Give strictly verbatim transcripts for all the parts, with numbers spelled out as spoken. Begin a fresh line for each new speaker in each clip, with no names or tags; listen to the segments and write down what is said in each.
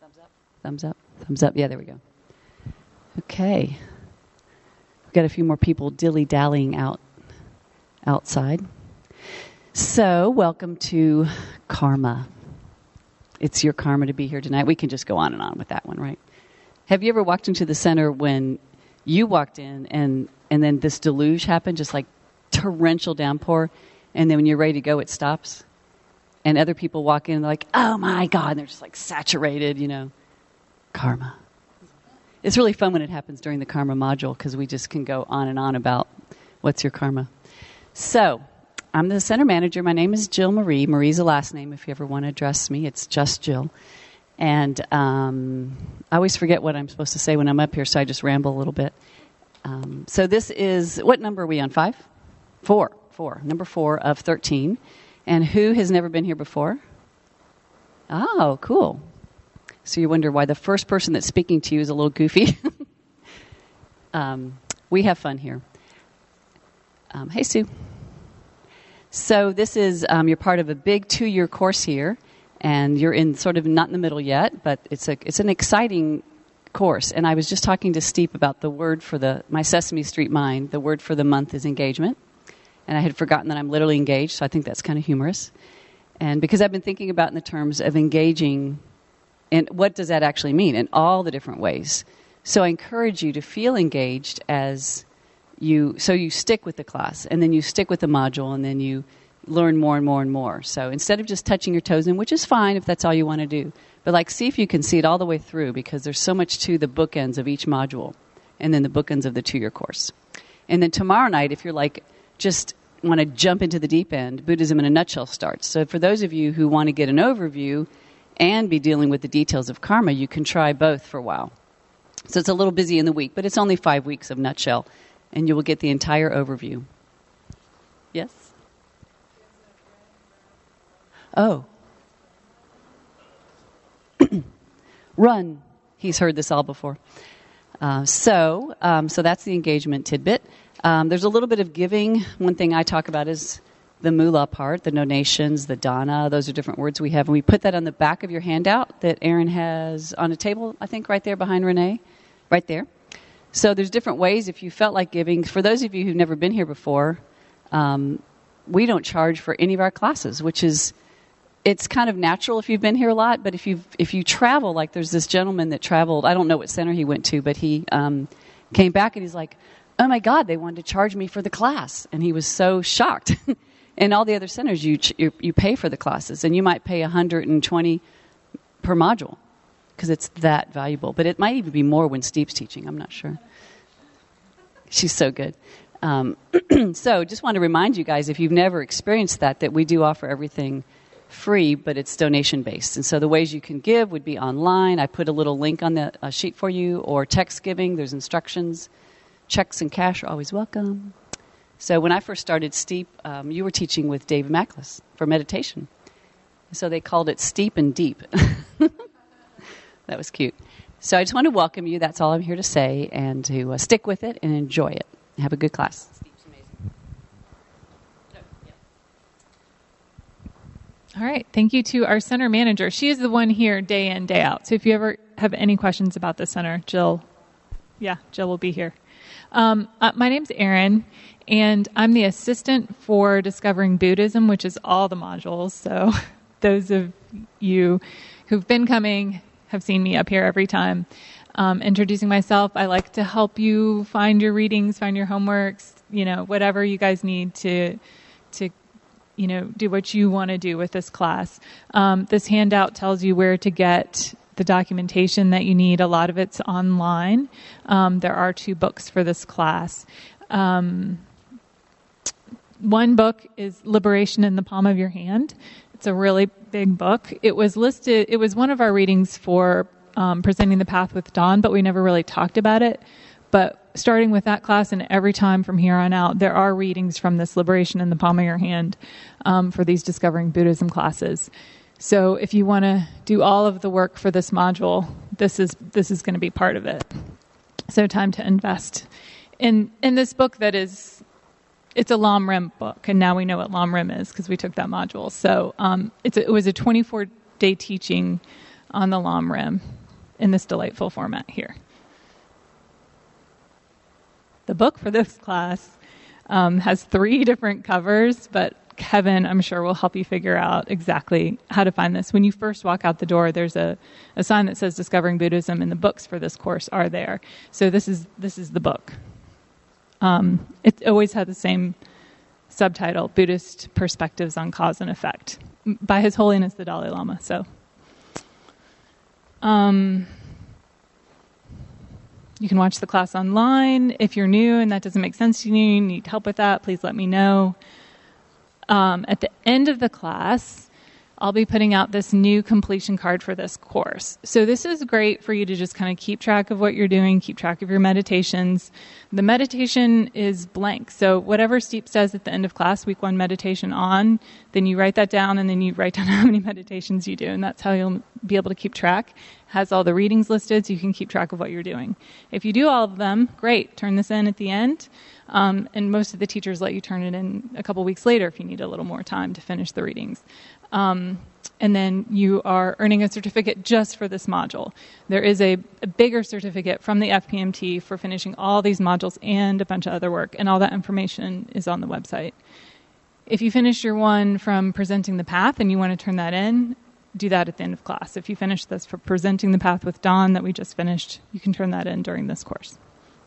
Thumbs up. Thumbs up. Thumbs up. Yeah, there we go. Okay. We've got a few more people dilly-dallying out outside. So, welcome to Karma. It's your karma to be here tonight. We can just go on and on with that one, right? Have you ever walked into the center when you walked in and, and then this deluge happened, just like torrential downpour, and then when you're ready to go, it stops? And other people walk in and they're like, oh my God, and they're just like saturated, you know. Karma. It's really fun when it happens during the karma module because we just can go on and on about what's your karma. So, I'm the center manager. My name is Jill Marie. Marie's the last name if you ever want to address me. It's just Jill. And um, I always forget what I'm supposed to say when I'm up here, so I just ramble a little bit. Um, so this is, what number are we on? Five? Four. Four. Number four of thirteen. And who has never been here before? Oh, cool. So you wonder why the first person that's speaking to you is a little goofy. um, we have fun here. Um, hey, Sue. So this is, um, you're part of a big two-year course here, and you're in sort of not in the middle yet, but it's a it's an exciting course. And I was just talking to Steve about the word for the, my Sesame Street mind, the word for the month is engagement. And I had forgotten that I'm literally engaged, so I think that's kind of humorous. And because I've been thinking about in the terms of engaging, and what does that actually mean in all the different ways. So I encourage you to feel engaged as you, so you stick with the class, and then you stick with the module, and then you learn more and more and more. So instead of just touching your toes in, which is fine if that's all you want to do, but like see if you can see it all the way through, because there's so much to the bookends of each module, and then the bookends of the two-year course. And then tomorrow night, if you're like, just want to jump into the deep end, Buddhism in a Nutshell starts. So for those of you who want to get an overview and be dealing with the details of karma, you can try both for a while. So it's a little busy in the week, but it's only five weeks of Nutshell, and you will get the entire overview. Yes? Oh. Run. He's heard this all before. Uh, so, um, so that's the engagement tidbit. Um, there's a little bit of giving. One thing I talk about is the moolah part, the donations, the dana. Those are different words we have. And we put that on the back of your handout that Aaron has on a table, I think, right there behind Renee. Right there. So there's different ways if you felt like giving. For those of you who've never been here before, um, we don't charge for any of our classes, which is, it's kind of natural if you've been here a lot. But if you if you travel, like there's this gentleman that traveled, I don't know what center he went to, but he um, came back and he's like, oh my God, they wanted to charge me for the class. And he was so shocked. In all the other centers, you, you you pay for the classes, and you might pay one hundred twenty per module because it's that valuable. But it might even be more when Steve's teaching. I'm not sure. She's so good. Um, so just want to remind you guys, if you've never experienced that, that we do offer everything free, but it's donation-based. And so the ways you can give would be online. I put a little link on the uh, sheet for you, or text giving. There's instructions. Checks and cash are always welcome. So when I first started Steep, um, you were teaching with Dave Macklis for meditation. So they called it Steep and Deep. That was cute. So I just want to welcome you. That's all I'm here to say, and to uh, stick with it and enjoy it. Have a good class. Steep's amazing. So, yeah.
All right. Thank you to our center manager. She is the one here day in, day out. So if you ever have any questions about the center, Jill, yeah, Jill will be here. Um, uh, my name's Erin, and I'm the assistant for Discovering Buddhism, which is all the modules. So those of you who've been coming have seen me up here every time. Um, introducing myself, I like to help you find your readings, find your homeworks, you know, whatever you guys need to, to, you know, do what you want to do with this class. Um, this handout tells you where to get the documentation that you need. A lot of it's online. Um, there are two books for this class. Um, one book is Liberation in the Palm of Your Hand. It's a really big book. It was listed, it was one of our readings for um, Presenting the Path with Dawn, but we never really talked about it. But starting with that class and every time from here on out, there are readings from this Liberation in the Palm of Your Hand um, for these Discovering Buddhism classes. So if you want to do all of the work for this module, this is this is going to be part of it. So time to invest in in this book that is, it's a Lam Rim book, and now we know what Lam Rim is because we took that module. So um, it's a, it was a twenty-four day teaching on the Lam Rim in this delightful format here. The book for this class um, has three different covers, but Kevin, I'm sure, will help you figure out exactly how to find this. When you first walk out the door, there's a, a sign that says Discovering Buddhism, and the books for this course are there. So this is this is the book. Um, it always had the same subtitle, Buddhist Perspectives on Cause and Effect, by His Holiness the Dalai Lama. So um, you can watch the class online. If you're new and that doesn't make sense to you, you need help with that, please let me know. Um, at the end of the class, I'll be putting out this new completion card for this course. So this is great for you to just kind of keep track of what you're doing, keep track of your meditations. The meditation is blank. So whatever Steep says at the end of class, week one meditation on, then you write that down and then you write down how many meditations you do. And that's how you'll be able to keep track. It has all the readings listed so you can keep track of what you're doing. If you do all of them, great. Turn this in at the end. Um, and most of the teachers let you turn it in a couple weeks later if you need a little more time to finish the readings. Um, and then you are earning a certificate just for this module. There is a, a bigger certificate from the F P M T for finishing all these modules and a bunch of other work, and all that information is on the website. If you finish your one from Presenting the Path and you want to turn that in, do that at the end of class. If you finish this for Presenting the Path with Dawn that we just finished, you can turn that in during this course.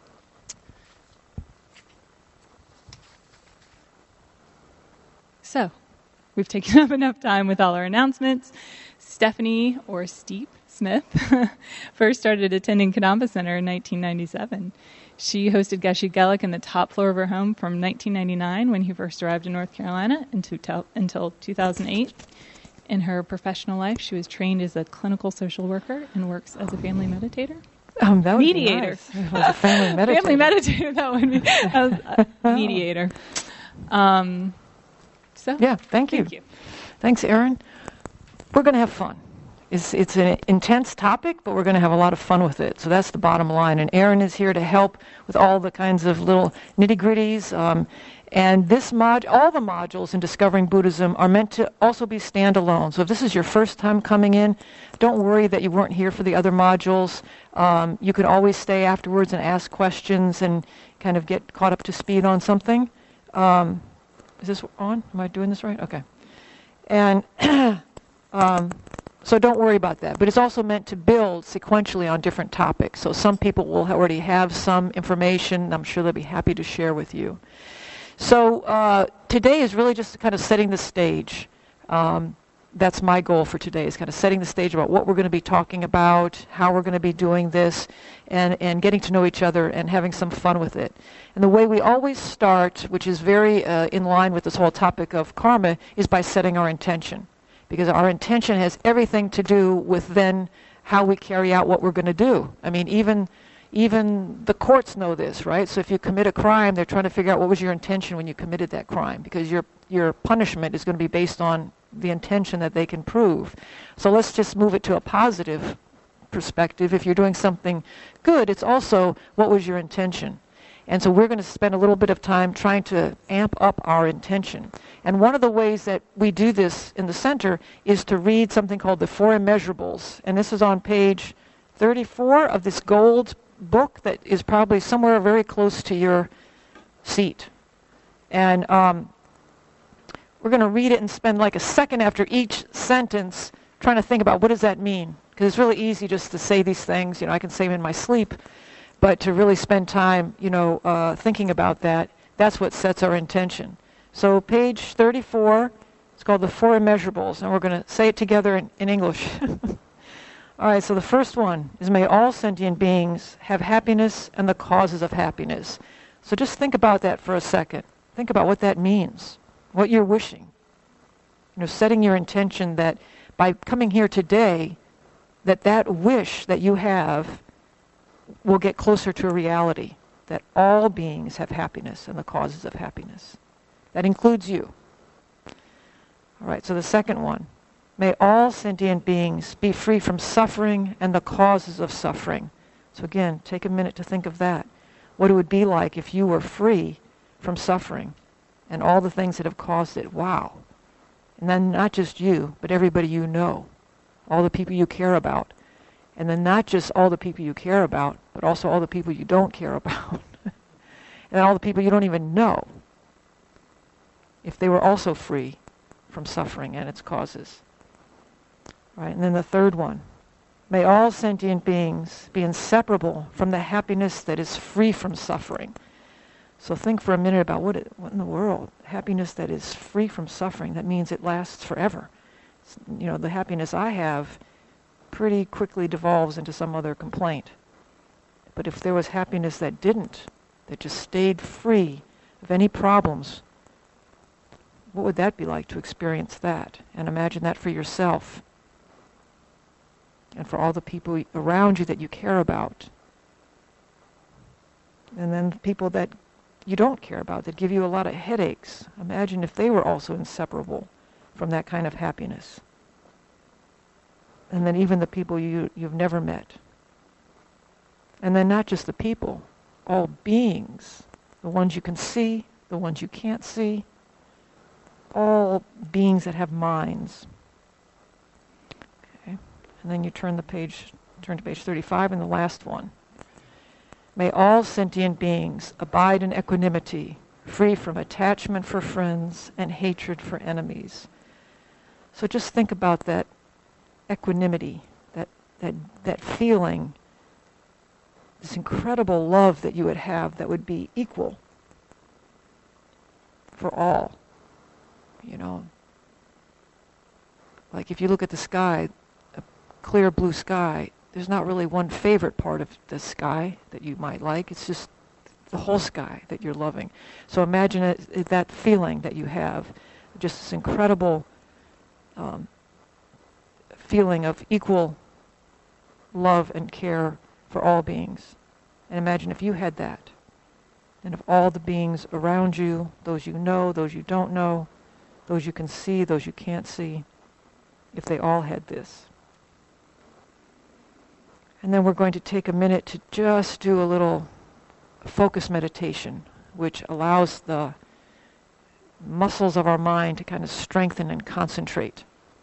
So, we've taken up enough time with all our announcements. Stephanie, or Steep Smith, first started attending Kadampa Center in nineteen ninety-seven. She hosted Geshe Gelik in the top floor of her home from nineteen ninety-nine, when he first arrived in North Carolina, until, until two thousand eight. In her professional life, she was trained as a clinical social worker and works as a family meditator.
Um, that would
mediator.
Be nice. It was a family meditator.
Family meditator, that would be that was, uh, mediator. Um, So,
yeah, thank you.
Thank you.
Thanks, Erin. We're going to have fun. It's, it's an intense topic, but we're going to have a lot of fun with it. So that's the bottom line. And Erin is here to help with all the kinds of little nitty-gritties. Um, and this mod, all the modules in Discovering Buddhism are meant to also be standalone. So if this is your first time coming in, don't worry that you weren't here for the other modules. Um, you can always stay afterwards and ask questions and kind of get caught up to speed on something. Um, Is this on? Am I doing this right? Okay. And um, so don't worry about that. But it's also meant to build sequentially on different topics. So some people will already have some information. I'm sure they'll be happy to share with you. So uh, today is really just kind of setting the stage. Um, that's my goal for today, is kind of setting the stage about what we're going to be talking about, how we're going to be doing this, and, and getting to know each other and having some fun with it. And the way we always start, which is very uh, in line with this whole topic of karma, is by setting our intention. Because our intention has everything to do with then how we carry out what we're going to do. I mean, even even the courts know this, right? So if you commit a crime, they're trying to figure out what was your intention when you committed that crime, because your your punishment is going to be based on the intention that they can prove. So let's just move it to a positive perspective. If you're doing something good, it's also what was your intention. And so we're going to spend a little bit of time trying to amp up our intention. And one of the ways that we do this in the center is to read something called the Four Immeasurables. And this is on page thirty-four of this gold book that is probably somewhere very close to your seat. And um, we're going to read it and spend like a second after each sentence trying to think about what does that mean. Because it's really easy just to say these things. You know, I can say them in my sleep. But to really spend time, you know, uh, thinking about that, that's what sets our intention. So page thirty-four, it's called the Four Immeasurables, and we're going to say it together in, in English. All right, so the first one is, may all sentient beings have happiness and the causes of happiness. So just think about that for a second. Think about what that means, what you're wishing. You know, setting your intention that by coming here today, that that wish that you have will get closer to a reality, that all beings have happiness and the causes of happiness. That includes you. All right, so the second one. May all sentient beings be free from suffering and the causes of suffering. So again, take a minute to think of that. What it would be like if you were free from suffering and all the things that have caused it. Wow. And then not just you, but everybody you know. all the people you care about. And then not just all the people you care about, but also all the people you don't care about. And all the people you don't even know, if they were also free from suffering and its causes. Right? And then the third one, may all sentient beings be inseparable from the happiness that is free from suffering. So think for a minute about what, it, what in the world, happiness that is free from suffering, that means it lasts forever. It's, you know, the happiness I have pretty quickly devolves into some other complaint. But if there was happiness that didn't, that just stayed free of any problems, what would that be like to experience that? And imagine that for yourself and for all the people around you that you care about. And then people that you don't care about, that give you a lot of headaches. Imagine if they were also inseparable from that kind of happiness. And then even the people you, you've never met. And then not just the people, all beings, the ones you can see, the ones you can't see, all beings that have minds. Okay. And then you turn the page, turn to page thirty-five and the last one. May all sentient beings abide in equanimity, free from attachment for friends and hatred for enemies. So just think about that equanimity, that that that feeling, this incredible love that you would have that would be equal for all. You know, like if you look at the sky, a clear blue sky, there's not really one favorite part of the sky that you might like. It's just the whole sky that you're loving. So imagine it, it, that feeling that you have, just this incredible um, feeling of equal love and care for all beings. And imagine if you had that. And if all the beings around you, those you know, those you don't know, those you can see, those you can't see, if they all had this. And then we're going to take a minute to just do a little focus meditation, which allows the muscles of our mind to kind of strengthen and concentrate.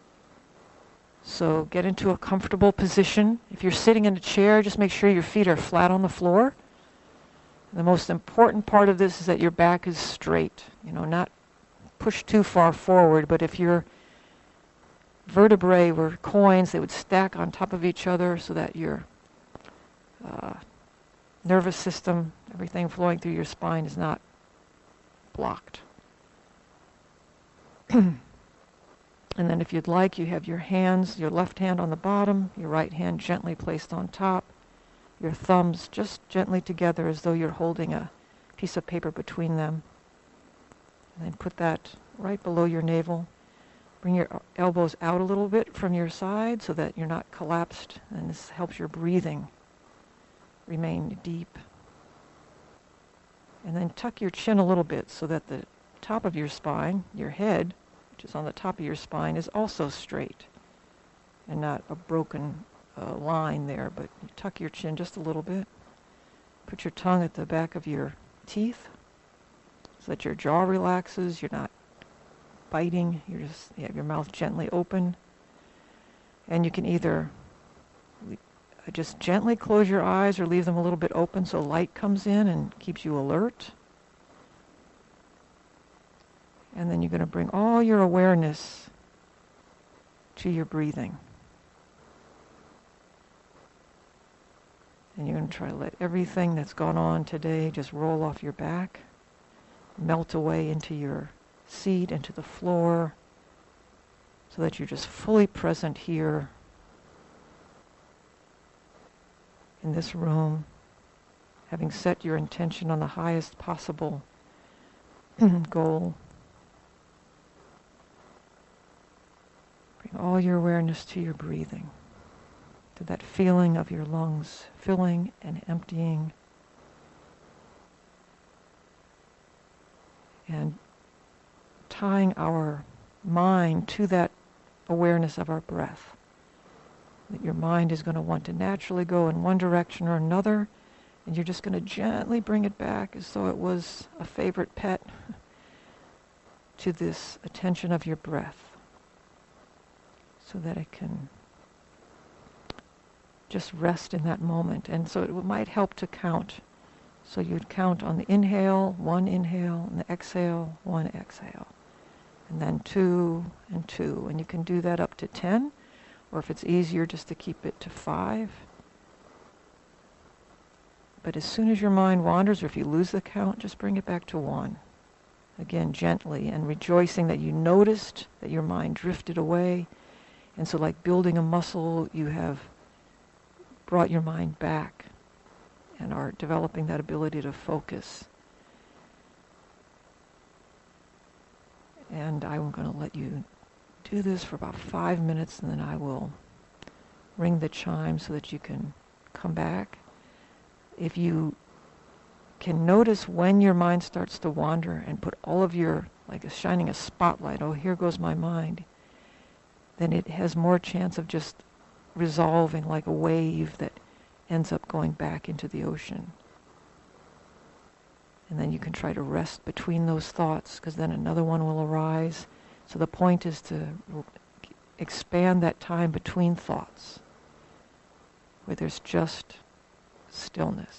So get into a comfortable position. If you're sitting in a chair, just make sure your feet are flat on the floor. The most important part of this is that your back is straight, you know, not pushed too far forward, but if your vertebrae were coins, they would stack on top of each other so that your uh, nervous system, everything flowing through your spine is not blocked. And then if you'd like, you have your hands, your left hand on the bottom, your right hand gently placed on top, your thumbs just gently together as though you're holding a piece of paper between them. And then put that right below your navel. Bring your elbows out a little bit from your side so that you're not collapsed, and this helps your breathing remain deep. And then tuck your chin a little bit so that the top of your spine, your head, which is on the top of your spine, is also straight and not a broken uh, line there, but you tuck your chin just a little bit. Put your tongue at the back of your teeth so that your jaw relaxes, you're not biting, you're just, you have your mouth gently open. And you can either le- just gently close your eyes or leave them a little bit open so light comes in and keeps you alert. And then you're going to bring all your awareness to your breathing. And you're going to try to let everything that's gone on today just roll off your back, melt away into your seat, into the floor, so that you're just fully present here in this room, having set your intention on the highest possible goal. Bring all your awareness to your breathing, to that feeling of your lungs filling and emptying, and tying our mind to that awareness of our breath. That your mind is going to want to naturally go in one direction or another, and you're just going to gently bring it back as though it was a favorite pet to this attention of your breath, so that it can just rest in that moment. And so it might help to count. So you'd count on the inhale, one inhale, and the exhale, one exhale. And then two and two. And you can do that up to ten, or if it's easier, just to keep it to five. But as soon as your mind wanders, or if you lose the count, just bring it back to one. Again, gently, and rejoicing that you noticed that your mind drifted away. And so like building a muscle, you have brought your mind back and are developing that ability to focus. And I'm going to let you do this for about five minutes, and then I will ring the chime so that you can come back. If you can notice when your mind starts to wander and put all of your, like a shining a spotlight, oh, here goes my mind, then it has more chance of just resolving like a wave that ends up going back into the ocean. And then you can try to rest between those thoughts, because then another one will arise. So the point is to r- expand that time between thoughts, where there's just stillness.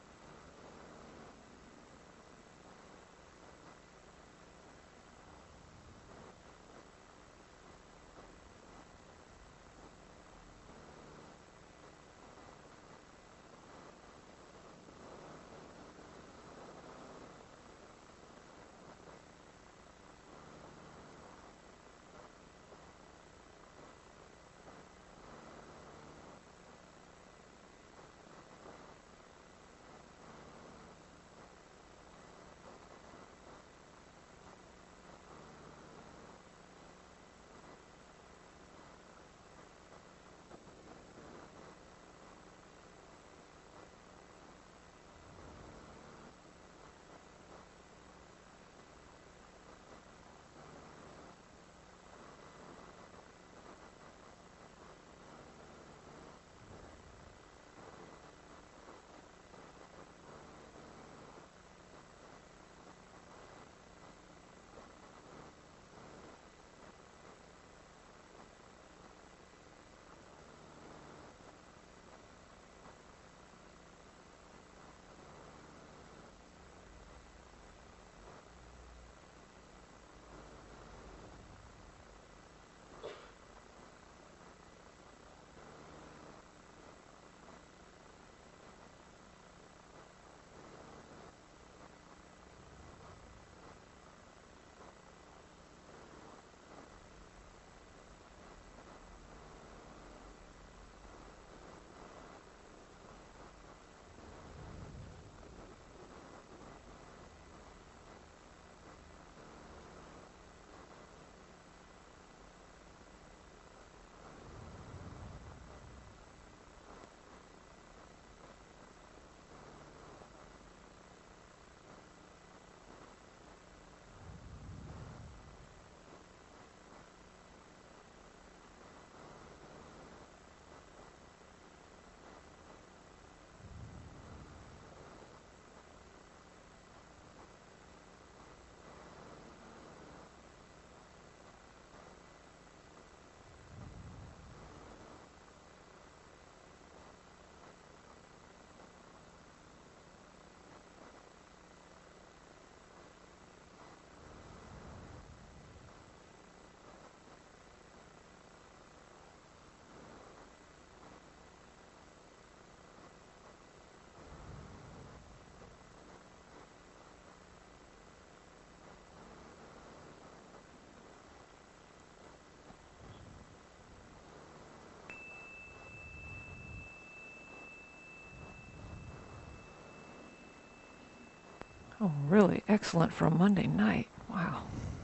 Oh, really excellent for a Monday night. Wow.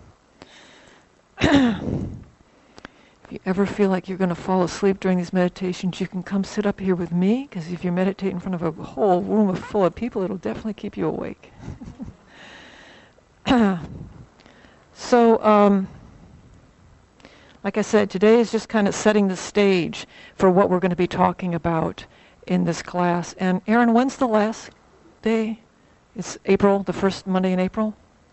If you ever feel like you're going to fall asleep during these meditations, you can come sit up here with me, because if you meditate in front of a whole room of full of people, it'll definitely keep you awake. So, um, like I said, today is just kind of setting the stage for what we're going to be talking about in this class. And Aaron, when's the last day? It's April, the first Monday in April?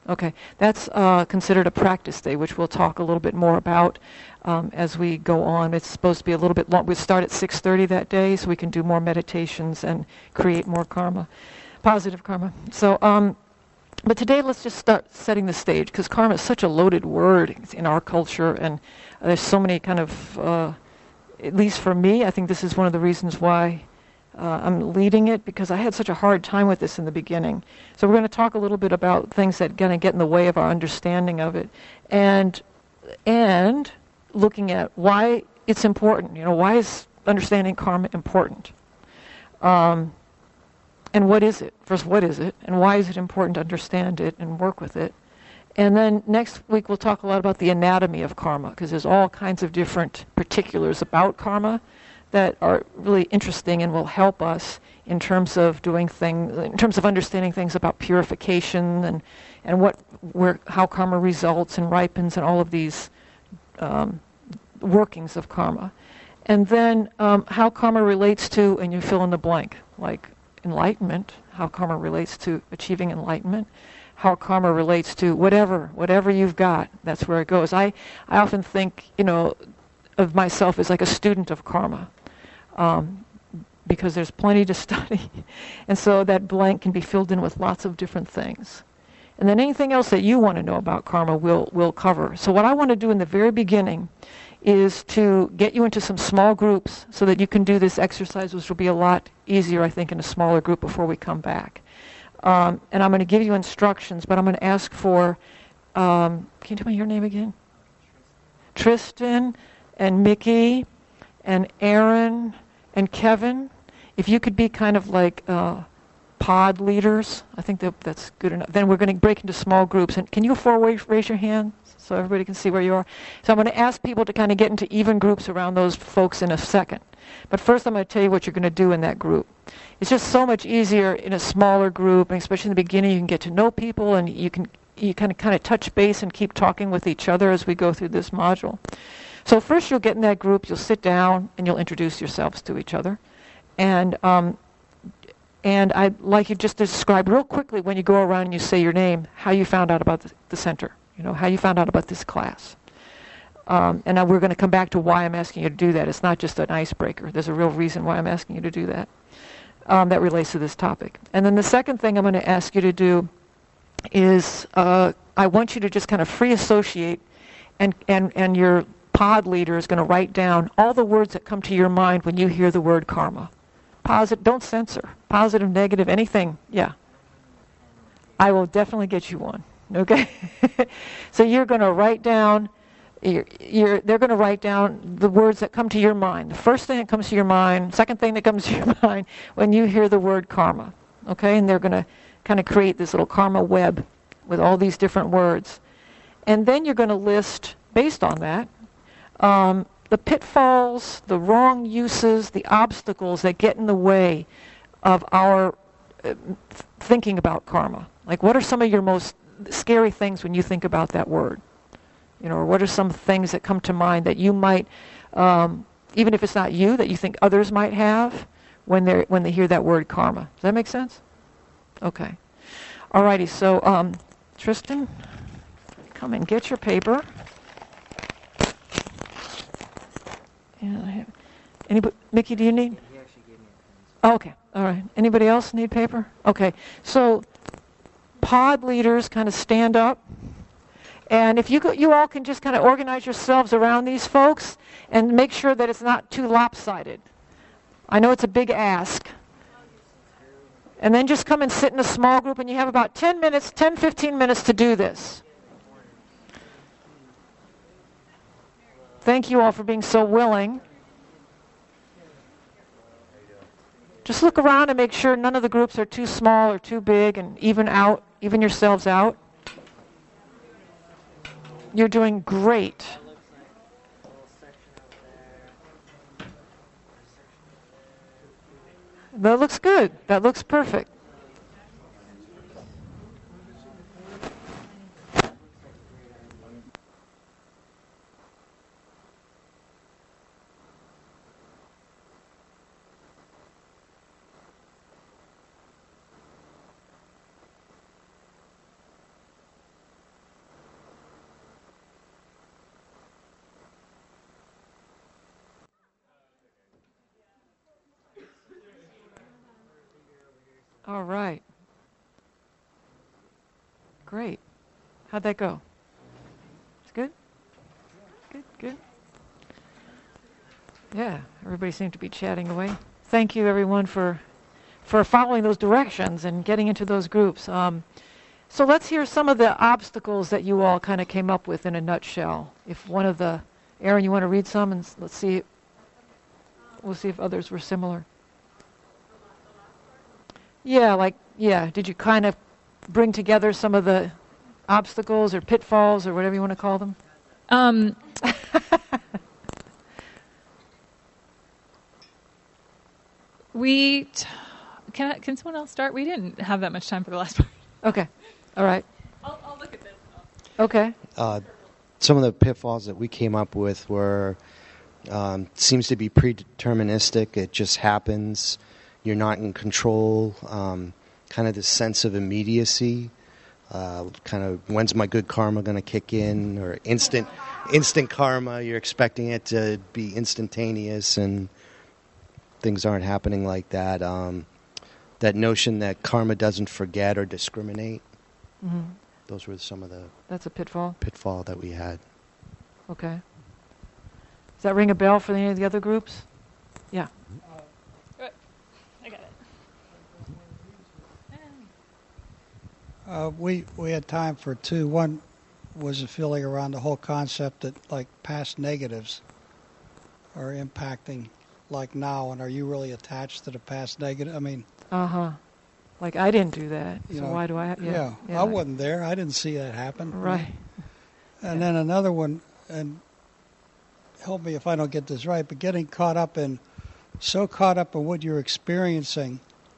Okay, that's uh, considered a practice day, which we'll talk a little bit more about um, as we go on. It's supposed to be a little bit long. We start at six thirty that day, so we can do more meditations and create more karma, positive karma. So, um, but today let's just start setting the stage, because karma is such a loaded word in our culture, and there's so many kind of, uh, at least for me, I think this is one of the reasons why Uh, I'm leading it, because I had such a hard time with this in the beginning. So we're going to talk a little bit about things that kind of get in the way of our understanding of it, and and looking at why it's important. You know, why is understanding karma important? Um, and what is it? First, what is it, and why is it important to understand it and work with it? And then next week we'll talk a lot about the anatomy of karma, because there's all kinds of different particulars about karma that are really interesting and will help us in terms of doing things, in terms of understanding things about purification and and what where how karma results and ripens and all of these um, workings of karma, and then um, how karma relates to, and you fill in the blank, like enlightenment, how karma relates to achieving enlightenment, how karma relates to whatever whatever you've got. That's where it goes. I I often think, you know, of myself as like a student of karma. Um, because there's plenty to study. And so that blank can be filled in with lots of different things. And then anything else that you want to know about karma, we'll, we'll cover. So what I want to do in the very beginning is to get you into some small groups so that you can do this exercise, which will be a lot easier, I think, in a smaller group before we come back. Um, and I'm going to give you instructions, but I'm going to ask for, um, can you tell me your name again? Tristan and Mickey and Aaron and Kevin, if you could be kind of like uh, pod leaders, I think that that's good enough. Then we're going to break into small groups. And can you forward raise your hand so everybody can see where you are? So I'm going to ask people to kind of get into even groups around those folks in a second. But first I'm going to tell you what you're going to do in that group. It's just so much easier in a smaller group, and especially in the beginning. You can get to know people, and you can you kind of kind of touch base and keep talking with each other as we go through this module. So first you'll get in that group, you'll sit down, and you'll introduce yourselves to each other. And um, and I'd like you just to describe real quickly, when you go around and you say your name, how you found out about the, the center, you know, how you found out about this class. Um, and now we're going to come back to why I'm asking you to do that. It's not just an icebreaker. There's a real reason why I'm asking you to do that. Um, that relates to this topic. And then the second thing I'm going to ask you to do is uh, I want you to just kind of free associate, and, and, and your pod leader is going to write down all the words that come to your mind when you hear the word karma. Positive, don't censor. Positive, negative, anything. Yeah. I will definitely get you one. Okay? So you're going to write down, you're, you're, they're going to write down the words that come to your mind. The first thing that comes to your mind, second thing that comes to your mind when you hear the word karma. Okay? And they're going to kind of create this little karma web with all these different words. And then you're going to list, based on that, Um, the pitfalls, the wrong uses, the obstacles that get in the way of our uh, thinking about karma. Like, what are some of your most scary things when you think about that word? You know, or what are some things that come to mind that you might, um, even if it's not you, that you think others might have when they when they hear that word karma? Does that make sense? Okay. Alrighty. So, um, Tristan, come and get your paper. Yeah, I have. Anybody, Mickey, do you need?
He actually gave me a pen.
Oh, okay, all right. Anybody else need paper? Okay, so pod leaders kind of stand up, and if you go, you all can just kind of organize yourselves around these folks and make sure that it's not too lopsided. I know it's a big ask. And then just come and sit in a small group, and you have about ten minutes, ten, fifteen minutes to do this. Thank you all for being so willing. Just look around and make sure none of the groups are too small or too big, and even out, even yourselves out. You're doing great. That looks good. That looks perfect. All right. Great. How'd that go? It's good? Good, good. Yeah, everybody seemed to be chatting away. Thank you, everyone, for for following those directions and getting into those groups. Um, so let's hear some of the obstacles that you all kind of came up with in a nutshell. If one of the, Aaron, you want to read some, and s- let's see. We'll see if others were similar. Yeah, like, yeah, did you kind of bring together some of the obstacles or pitfalls or whatever you want to call them?
Um, we t- can I, can someone else start? We didn't have that much time for the last part.
Okay, all right,
I'll, I'll look at this.
okay.
Uh, some of the pitfalls that we came up with were um, seems to be predeterministic. It just happens. You're not in control. Um, kind of this sense of immediacy. Uh, kind of when's my good karma going to kick in, or instant instant karma. You're expecting it to be instantaneous, and things aren't happening like that. Um, that notion that karma doesn't forget or discriminate.
Mm-hmm.
Those were some of the
That's a pitfall.
pitfall that we had.
Okay. Does that ring a bell for any of the other groups? Yeah.
I got it.
Uh, we we had time for two. One was a feeling around the whole concept that like past negatives are impacting like now, and are you really attached to the past negative? I mean,
Uh huh. Like I didn't do that,
You
so
know,
why do I? Ha-
yeah,
yeah,
I wasn't there. I didn't see that happen.
Right.
And then another one, and help me if I don't get this right, but getting caught up in, so caught up in what you're experiencing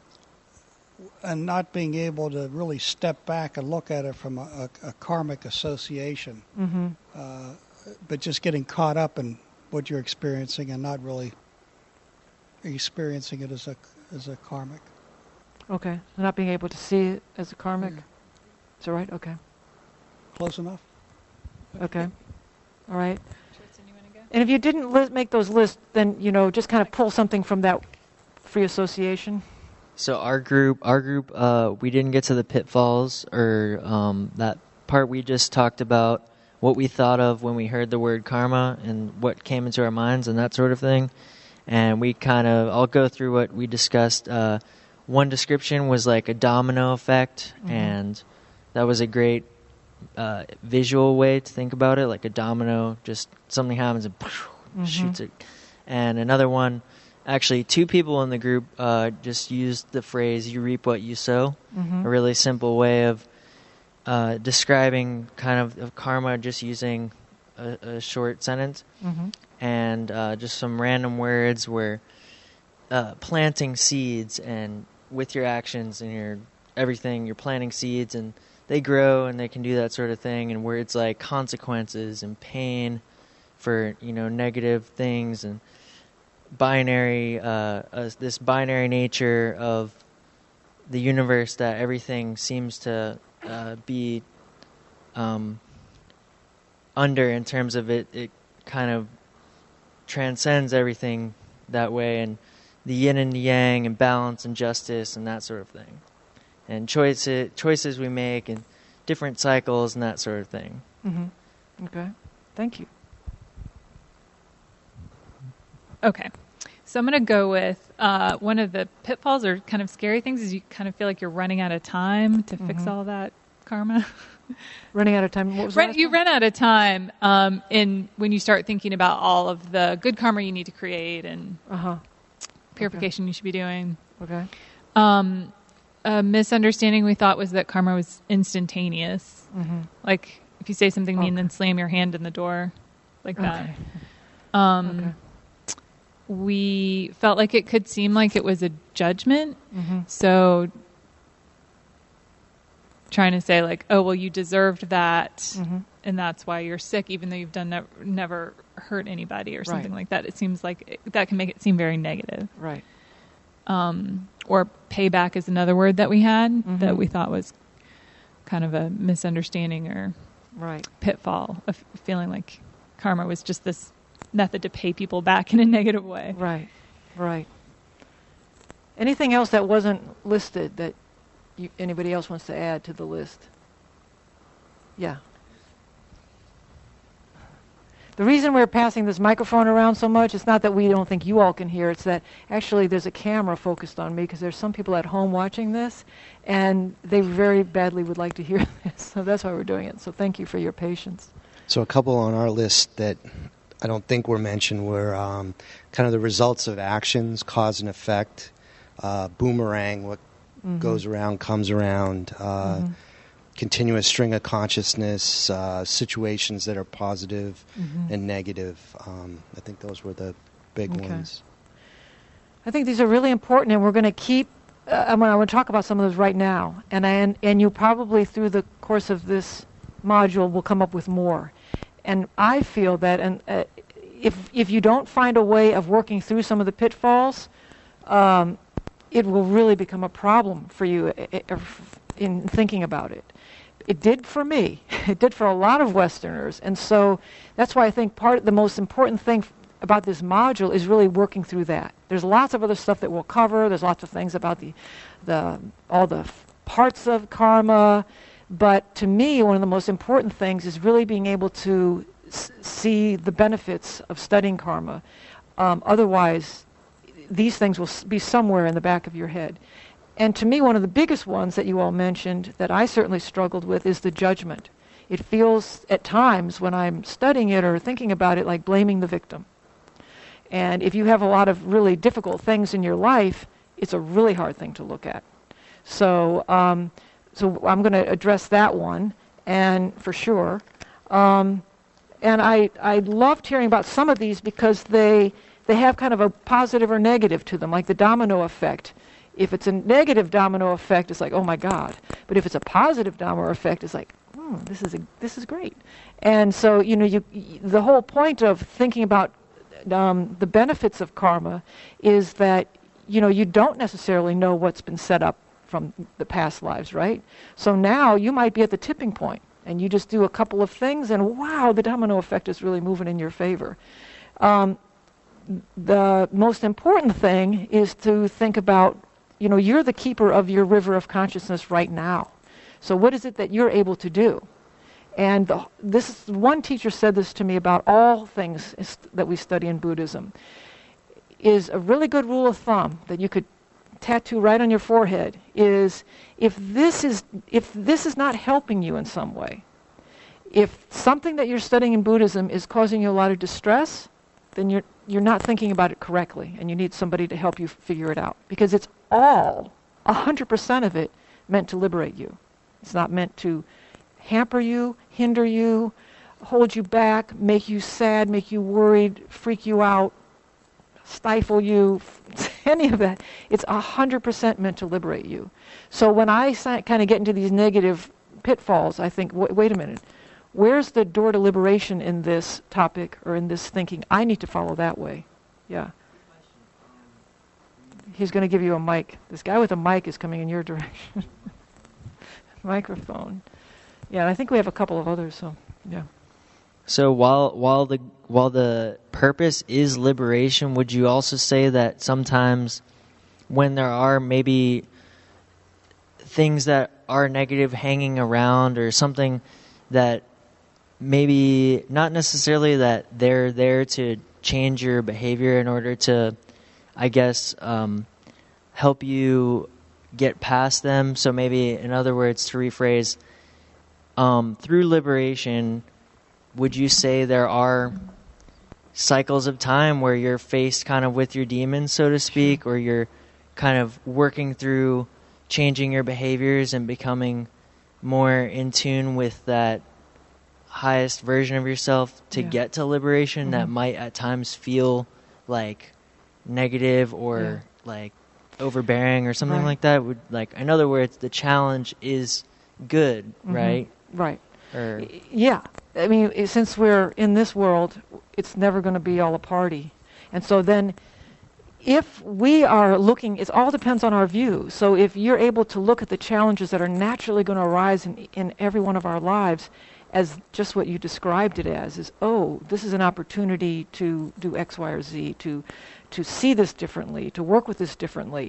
and not being able to really step back and look at it from a, a, a karmic association,
Mm-hmm.
uh, but just getting caught up in what you're experiencing and not really experiencing it as a, as a karmic.
Okay. So not being able to see it as a karmic.
Yeah.
Is that right? Okay.
Close enough?
Okay. All right.
Tristan, you want to go?
And if you didn't li- make those lists, then you know just kind of pull something from that free association.
So our group, our group, uh, we didn't get to the pitfalls or um, that part we just talked about, what we thought of when we heard the word karma and what came into our minds and that sort of thing. And we kind of, I'll go through what we discussed. Uh, one description was like a domino effect,
Mhm.
and that was a great uh, visual way to think about it, like a domino, just something happens and
Mhm.
shoots it. And another one, actually, two people in the group uh, just used the phrase "you reap what you sow,"
Mm-hmm.
a really simple way of uh, describing kind of, of karma, just using a, a short sentence
Mm-hmm.
and uh, just some random words where uh, planting seeds, and with your actions and your everything, you're planting seeds and they grow and they can do that sort of thing, and words like consequences and pain for, you know, negative things, and binary, uh, uh, this binary nature of the universe that everything seems to uh, be um, under in terms of it, it kind of transcends everything that way, and the yin and yang and balance and justice and that sort of thing, and choices choices we make and different cycles and that sort of thing.
Mm-hmm. Okay. Thank you.
Okay. So I'm going to go with uh, one of the pitfalls or kind of scary things is you kind of feel like you're running out of time to fix
Mhm.
all that karma.
Running out of time. What was the
Run,
last
you
one?
run out of time um, in when you start thinking about all of the good karma you need to create and
Uh-huh.
purification you should be doing.
Okay.
Um, a misunderstanding we thought was that karma was instantaneous.
Mm-hmm.
Like if you say something mean,
Okay.
then slam your hand in the door, like that.
Okay.
Um,
Okay.
We felt like it could seem like it was a judgment.
Mm-hmm.
So trying to say like, oh, well, you deserved that,
Mm-hmm.
and that's why you're sick, even though you've done never, never hurt anybody or something
Right.
like that. It seems like it, that can make it seem very negative.
Right.
Um, or payback is another word that we had
Mhm.
that we thought was kind of a misunderstanding or
Right.
pitfall of feeling like karma was just this method to pay people back in a negative way.
Right. Right. Anything else that wasn't listed that you, anybody else wants to add to the list? Yeah. The reason we're passing this microphone around so much is not that we don't think you all can hear. It's that actually there's a camera focused on me because there's some people at home watching this, and they very badly would like to hear this. So that's why we're doing it. So thank you for your patience.
So a couple on our list that I don't think were mentioned were um, kind of the results of actions, cause and effect, uh, boomerang, what mm-hmm. goes around comes around, uh, mm-hmm. continuous string of consciousness, uh, situations that are positive mm-hmm. and negative. Um, I think those were the big okay. ones.
I think these are really important, and we're going to keep, uh, I'm going to talk about some of those right now. And, I, and, and you probably, through the course of this module, will come up with more. And I feel that and, uh, if, if you don't find a way of working through some of the pitfalls, um, it will really become a problem for you in thinking about it. It did for me. It did for a lot of Westerners. And so that's why I think part the most important thing about this module is really working through that. There's lots of other stuff that we'll cover. There's lots of things about the, the all the parts of karma. But to me, one of the most important things is really being able to s- see the benefits of studying karma. Um, otherwise, these things will s- be somewhere in the back of your head. And to me, one of the biggest ones that you all mentioned that I certainly struggled with is the judgment. It feels at times when I'm studying it or thinking about it like blaming the victim. And if you have a lot of really difficult things in your life, it's a really hard thing to look at. So um, so I'm going to address that one, and for sure. Um, and I, I loved hearing about some of these because they they have kind of a positive or negative to them, like the domino effect. If it's a negative domino effect, it's like, oh my God. But if it's a positive domino effect, it's like, hmm, this is a, this is great. And so, you know, you, the whole point of thinking about um, the benefits of karma is that, you know, you don't necessarily know what's been set up from the past lives, right? So now you might be at the tipping point, and you just do a couple of things, and wow, the domino effect is really moving in your favor. Um, the most important thing is to think about, you know, you're the keeper of your river of consciousness right now. So what is it that you're able to do? And the, this is, one teacher said this to me about all things is, that we study in Buddhism, is a really good rule of thumb that you could tattoo right on your forehead is if this is if this is not helping you in some way, if something that you're studying in Buddhism is causing you a lot of distress, then you're you're not thinking about it correctly, and you need somebody to help you figure it out, because it's all one hundred percent of it meant to liberate you. It's not meant to hamper you, hinder you, hold you back, make you sad, make you worried, freak you out, stifle you, any of that. It's one hundred percent meant to liberate you. So when I si- kind of get into these negative pitfalls, I think, w- wait a minute, where's the door to liberation in this topic or in this thinking? I need to follow that way. Yeah. He's going to give you a mic. This guy with a mic is coming in your direction. Microphone. Yeah, and I think we have a couple of others, so yeah.
So while while the while the purpose is liberation, would you also say that sometimes when there are maybe things that are negative hanging around, or something that maybe not necessarily that they're there to change your behavior in order to, I guess, um, help you get past them? So maybe, in other words, to rephrase, um, through liberation, would you say there are cycles of time where you're faced kind of with your demons, so to speak, or you're kind of working through changing your behaviors and becoming more in tune with that highest version of yourself to yeah. get to liberation, mm-hmm. that might at times feel like negative or yeah. like overbearing or something right. like that? Would, like, in other words, the challenge is good, mm-hmm. right?
Right.
Or,
yeah. I mean, since we're in this world, it's never going to be all a party. And so then if we are looking, it all depends on our view. So if you're able to look at the challenges that are naturally going to arise in, in every one of our lives as just what you described it as, is, oh, this is an opportunity to do X, Y, or Z, to to see this differently, to work with this differently,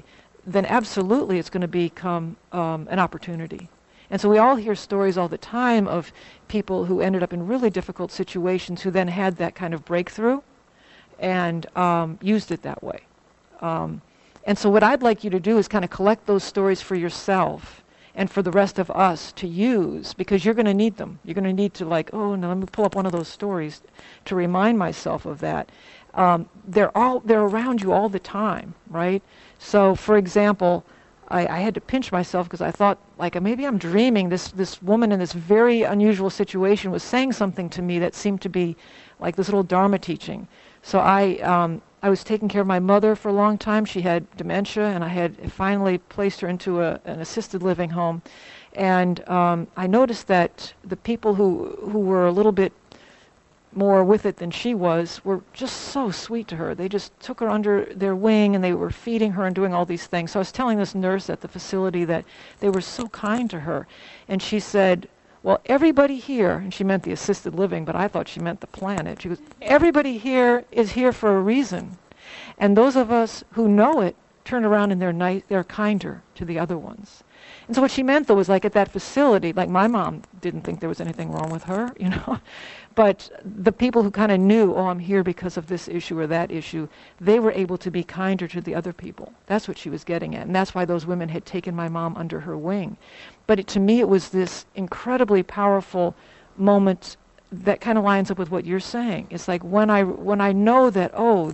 then absolutely it's going to become um, an opportunity. And so we all hear stories all the time of people who ended up in really difficult situations who then had that kind of breakthrough and um, used it that way. Um, and so what I'd like you to do is kind of collect those stories for yourself and for the rest of us to use, because you're going to need them. You're going to need to like, oh, no, let me pull up one of those stories to remind myself of that. Um, they're all they're around you all the time, right? So, for example, I, I had to pinch myself because I thought, like, maybe I'm dreaming. This this woman in this very unusual situation was saying something to me that seemed to be like this little Dharma teaching. So I um, I was taking care of my mother for a long time. She had dementia, and I had finally placed her into a, an assisted living home. And um, I noticed that the people who who were a little bit more with it than she was were just so sweet to her. They just took her under their wing and they were feeding her and doing all these things. So I was telling this nurse at the facility that they were so kind to her. And she said, well, everybody here, and she meant the assisted living, but I thought she meant the planet. She goes, everybody here is here for a reason. And those of us who know it turn around and they're nice, they're kinder to the other ones. And so what she meant, though, was like at that facility, like my mom didn't think there was anything wrong with her, you know. But the people who kind of knew, oh, I'm here because of this issue or that issue, they were able to be kinder to the other people. That's what she was getting at. And that's why those women had taken my mom under her wing. But it, to me, it was this incredibly powerful moment that kind of lines up with what you're saying. It's like when I when I know that, oh,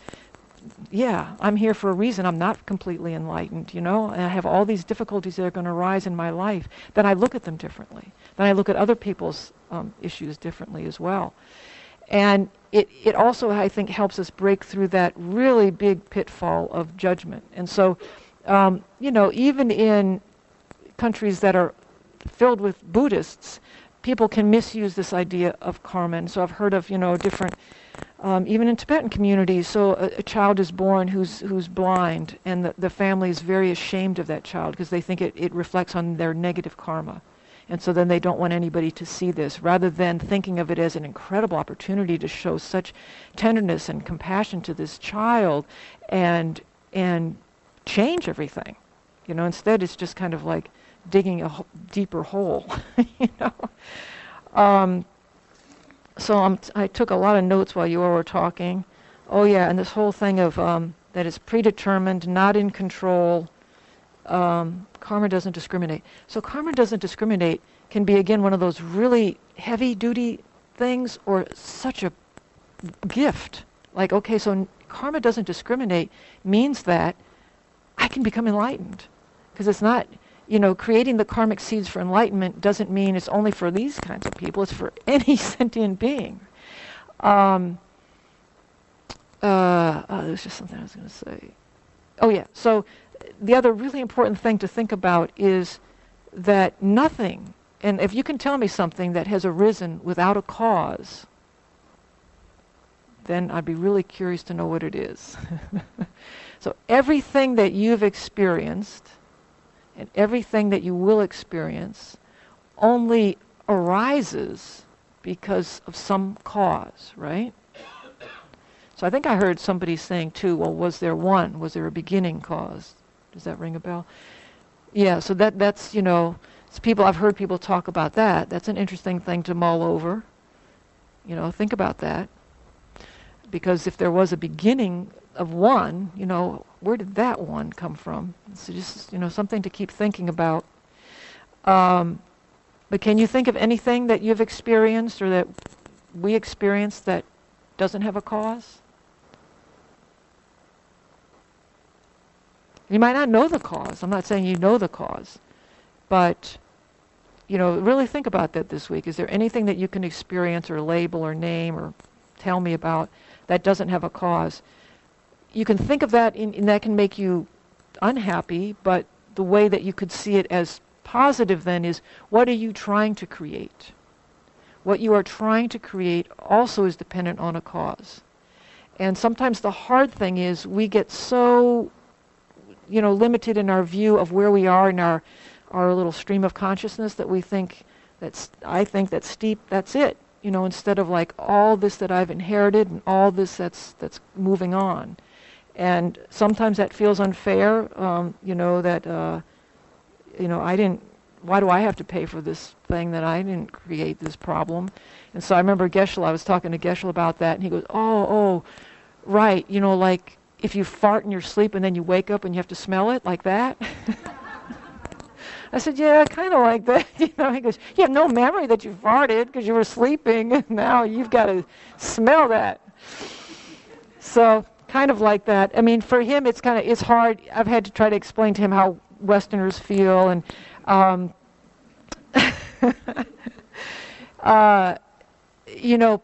yeah, I'm here for a reason. I'm not completely enlightened, you know, and I have all these difficulties that are going to arise in my life, then I look at them differently. Then I look at other people's um, issues differently as well. And it, it also, I think, helps us break through that really big pitfall of judgment. And so, um, you know, even in countries that are filled with Buddhists, people can misuse this idea of karma. And so I've heard of, you know, different, um, even in Tibetan communities, so a, a child is born who's who's blind, and the, the family is very ashamed of that child because they think it, it reflects on their negative karma. And so then they don't want anybody to see this, rather than thinking of it as an incredible opportunity to show such tenderness and compassion to this child and and change everything. You know, instead it's just kind of like digging a ho- deeper hole, you know. Um, so I'm t- I took a lot of notes while you all were talking. Oh yeah, and this whole thing of um, that it's predetermined, not in control. Um, karma doesn't discriminate. So karma doesn't discriminate can be, again, one of those really heavy-duty things or such a gift. Like, okay, so n- karma doesn't discriminate means that I can become enlightened. Because it's not, you know, creating the karmic seeds for enlightenment doesn't mean it's only for these kinds of people. It's for any sentient being. Um, uh, oh, there's just something I was going to say. Oh, yeah. So the other really important thing to think about is that nothing, and if you can tell me something that has arisen without a cause, then I'd be really curious to know what it is. So everything that you've experienced and everything that you will experience only arises because of some cause, right? So I think I heard somebody saying too, well, was there one? Was there a beginning cause? Does that ring a bell? Yeah, so that that's, you know, it's people, I've heard people talk about that. That's an interesting thing to mull over. You know, think about that. Because if there was a beginning of one, you know, where did that one come from? So just, you know, something to keep thinking about. Um, but can you think of anything that you've experienced or that we experienced that doesn't have a cause? You might not know the cause. I'm not saying you know the cause. But, you know, really think about that this week. Is there anything that you can experience or label or name or tell me about that doesn't have a cause? You can think of that, in, and that can make you unhappy, but the way that you could see it as positive then is, what are you trying to create? What you are trying to create also is dependent on a cause. And sometimes the hard thing is we get so, you know, limited in our view of where we are in our, our little stream of consciousness that we think that's, I think that's steep, that's it. You know, instead of like all this that I've inherited and all this that's that's moving on. And sometimes that feels unfair, um, you know, that, uh, you know, I didn't, why do I have to pay for this thing that I didn't create this problem? And so I remember Geshe-la, I was talking to Geshe-la about that, and he goes, oh, oh, right, you know, like if you fart in your sleep and then you wake up and you have to smell it, like that? I said, yeah, kind of like that. You know, he goes, you have no memory that you farted because you were sleeping, and now you've got to smell that. So kind of like that. I mean, for him, it's kind of, it's hard. I've had to try to explain to him how Westerners feel, and um, uh, you know,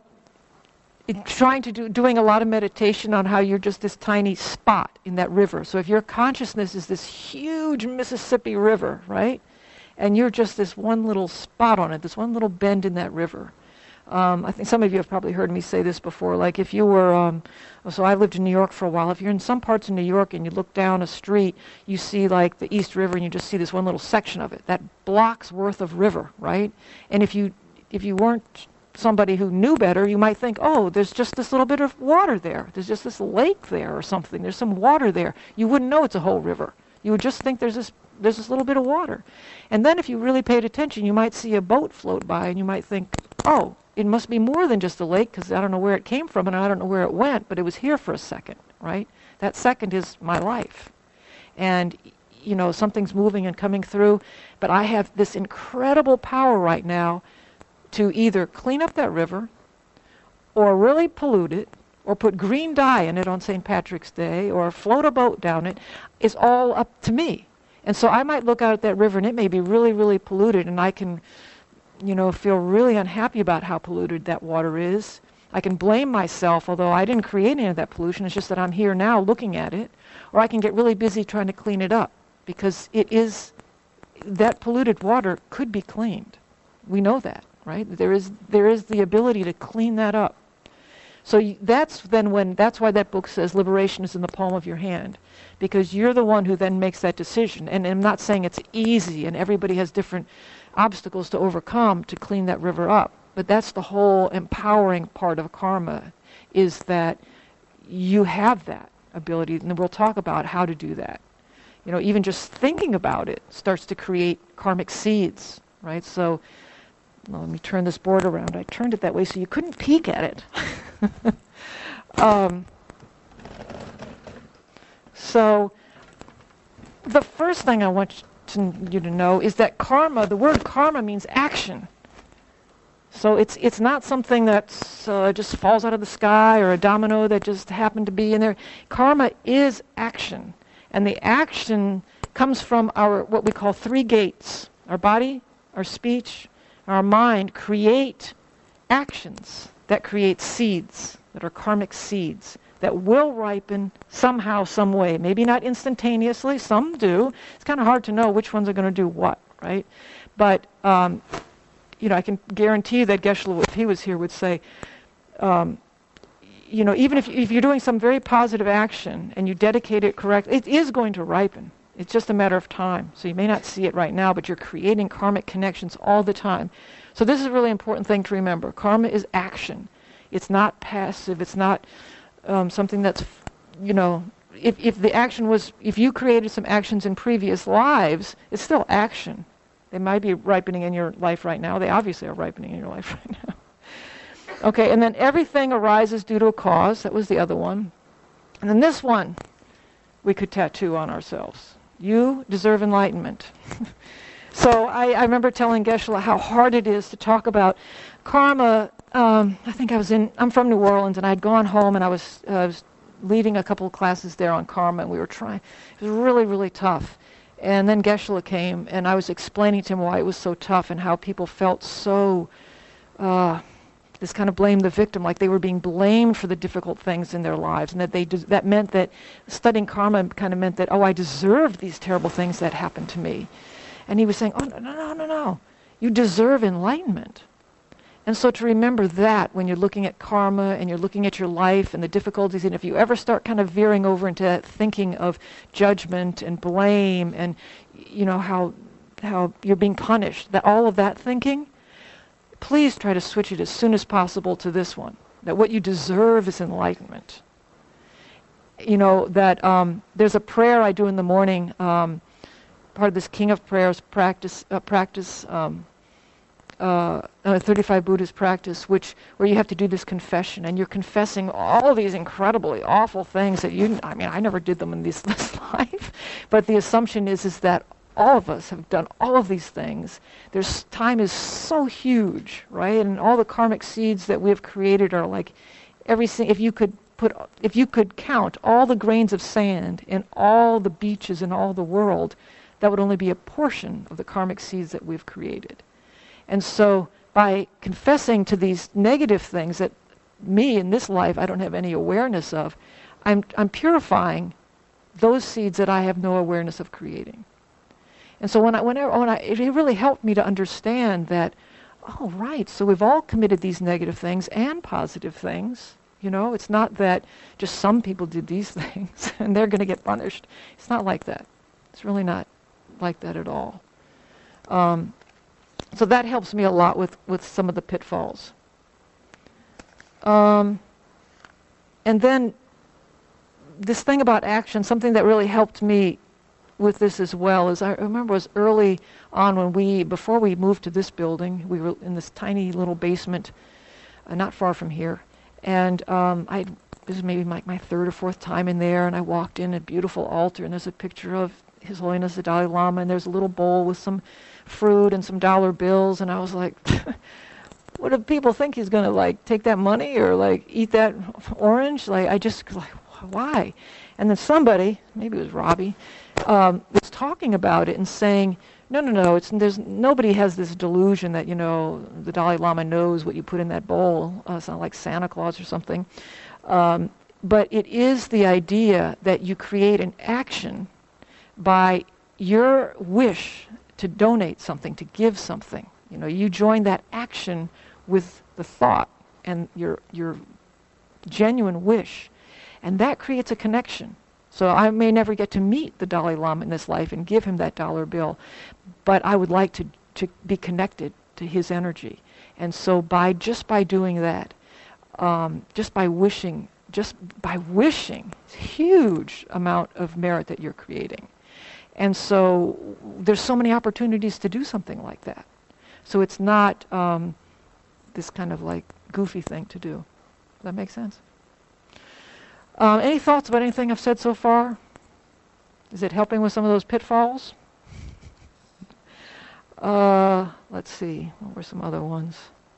trying to do, doing a lot of meditation on how you're just this tiny spot in that river. So if your consciousness is this huge Mississippi River, right, and you're just this one little spot on it, this one little bend in that river. Um, I think some of you have probably heard me say this before. Like if you were, um, so I lived in New York for a while. If you're in some parts of New York and you look down a street, you see like the East River and you just see this one little section of it. That block's worth of river, right? And if you if you weren't somebody who knew better, you might think, oh, there's just this little bit of water there. There's just this lake there or something. There's some water there. You wouldn't know it's a whole river. You would just think there's this there's this little bit of water. And then if you really paid attention, you might see a boat float by and you might think, oh, it must be more than just a lake because I don't know where it came from and I don't know where it went, but it was here for a second, right? That second is my life. And, you know, something's moving and coming through, but I have this incredible power right now to either clean up that river or really pollute it or put green dye in it on Saint Patrick's Day or float a boat down it. Is all up to me. And so I might look out at that river and it may be really, really polluted, and I can, you know, feel really unhappy about how polluted that water is. I can blame myself, although I didn't create any of that pollution. It's just that I'm here now looking at it. Or I can get really busy trying to clean it up because it is, that polluted water could be cleaned. We know that, right? There is there is the ability to clean that up. So y- that's then when, that's why that book says liberation is in the palm of your hand, because you're the one who then makes that decision. And I'm not saying it's easy and everybody has different obstacles to overcome to clean that river up. But that's the whole empowering part of karma, is that you have that ability, and we'll talk about how to do that. You know, even just thinking about it starts to create karmic seeds, right? So, well, let me turn this board around. I turned it that way so you couldn't peek at it. um, so, the first thing I want to, you to know is that karma, the word karma means action. So it's it's not something that uh, just falls out of the sky or a domino that just happened to be in there. Karma is action. And the action comes from our, what we call three gates. Our body, our speech, our mind create actions that create seeds, that are karmic seeds, that will ripen somehow, some way. Maybe not instantaneously, some do. It's kind of hard to know which ones are going to do what, right? But, um, you know, I can guarantee that Geshe-la, if he was here, would say, um, you know, even if, if you're doing some very positive action and you dedicate it correctly, it is going to ripen. It's just a matter of time. So you may not see it right now, but you're creating karmic connections all the time. So this is a really important thing to remember. Karma is action. It's not passive. It's not um, something that's, you know, if, if the action was, if you created some actions in previous lives, it's still action. They might be ripening in your life right now. They obviously are ripening in your life right now. Okay, and then everything arises due to a cause. That was the other one. And then this one we could tattoo on ourselves. You deserve enlightenment. So I, I remember telling Geshe-la how hard it is to talk about karma. Um, I think I was in, I'm from New Orleans, and I'd gone home, and I was, uh, I was leading a couple of classes there on karma, and we were trying. It was really, really tough. And then Geshe-la came, and I was explaining to him why it was so tough and how people felt so, uh, this kind of blame the victim, like they were being blamed for the difficult things in their lives, and that they des- that meant that studying karma kind of meant that, oh, I deserve these terrible things that happened to me. And he was saying, oh, no, no, no, no, you deserve enlightenment. And so to remember that when you're looking at karma and you're looking at your life and the difficulties, and if you ever start kind of veering over into that thinking of judgment and blame and, you know, how how you're being punished, that all of that thinking, please try to switch it as soon as possible to this one, that what you deserve is enlightenment. you know, that um, there's a prayer I do in the morning, um, part of this King of Prayers practice, uh, practice um, uh, uh, thirty-five Buddhist practice, which where you have to do this confession, and you're confessing all these incredibly awful things that you, I mean, I never did them in this, this life, but the assumption is, is that all of us have done all of these things. There's time is so huge, right? And all the karmic seeds that we have created are like every sing- if you could put if you could count all the grains of sand in all the beaches in all the world, that would only be a portion of the karmic seeds that we've created. And so by confessing to these negative things that me in this life I don't have any awareness of, I'm I'm purifying those seeds that I have no awareness of creating. And so when I, whenever, when I, it really helped me to understand that, oh, right, so we've all committed these negative things and positive things. You know, it's not that just some people did these things and they're going to get punished. It's not like that. It's really not like that at all. Um, so that helps me a lot with, with some of the pitfalls. Um, and then this thing about action, something that really helped me with this as well is I remember it was early on when we, before we moved to this building, we were in this tiny little basement uh, not far from here. And um, I, this is maybe my, my third or fourth time in there, and I walked in a beautiful altar, and there's a picture of His Holiness the Dalai Lama, and there's a little bowl with some fruit and some dollar bills, and I was like, what do people think he's going to, like, take that money or, like, eat that orange? Like, I just, like, why? And then somebody, maybe it was Robbie, um, was talking about it and saying, no, no, no, it's there's nobody has this delusion that, you know, the Dalai Lama knows what you put in that bowl. Uh, it's not like Santa Claus or something. Um, but it is the idea that you create an action by your wish to donate something, to give something. You know, you join that action with the thought and your your genuine wish. And that creates a connection. So I may never get to meet the Dalai Lama in this life and give him that dollar bill, but I would like to, to be connected to his energy. And so by just by doing that, um, just by wishing, just by wishing, it's a huge amount of merit that you're creating. And so there's so many opportunities to do something like that. So it's not um, this kind of like goofy thing to do. Does that make sense? Um, any thoughts about anything I've said so far? Is it helping with some of those pitfalls? Uh, let's see. What were some other ones?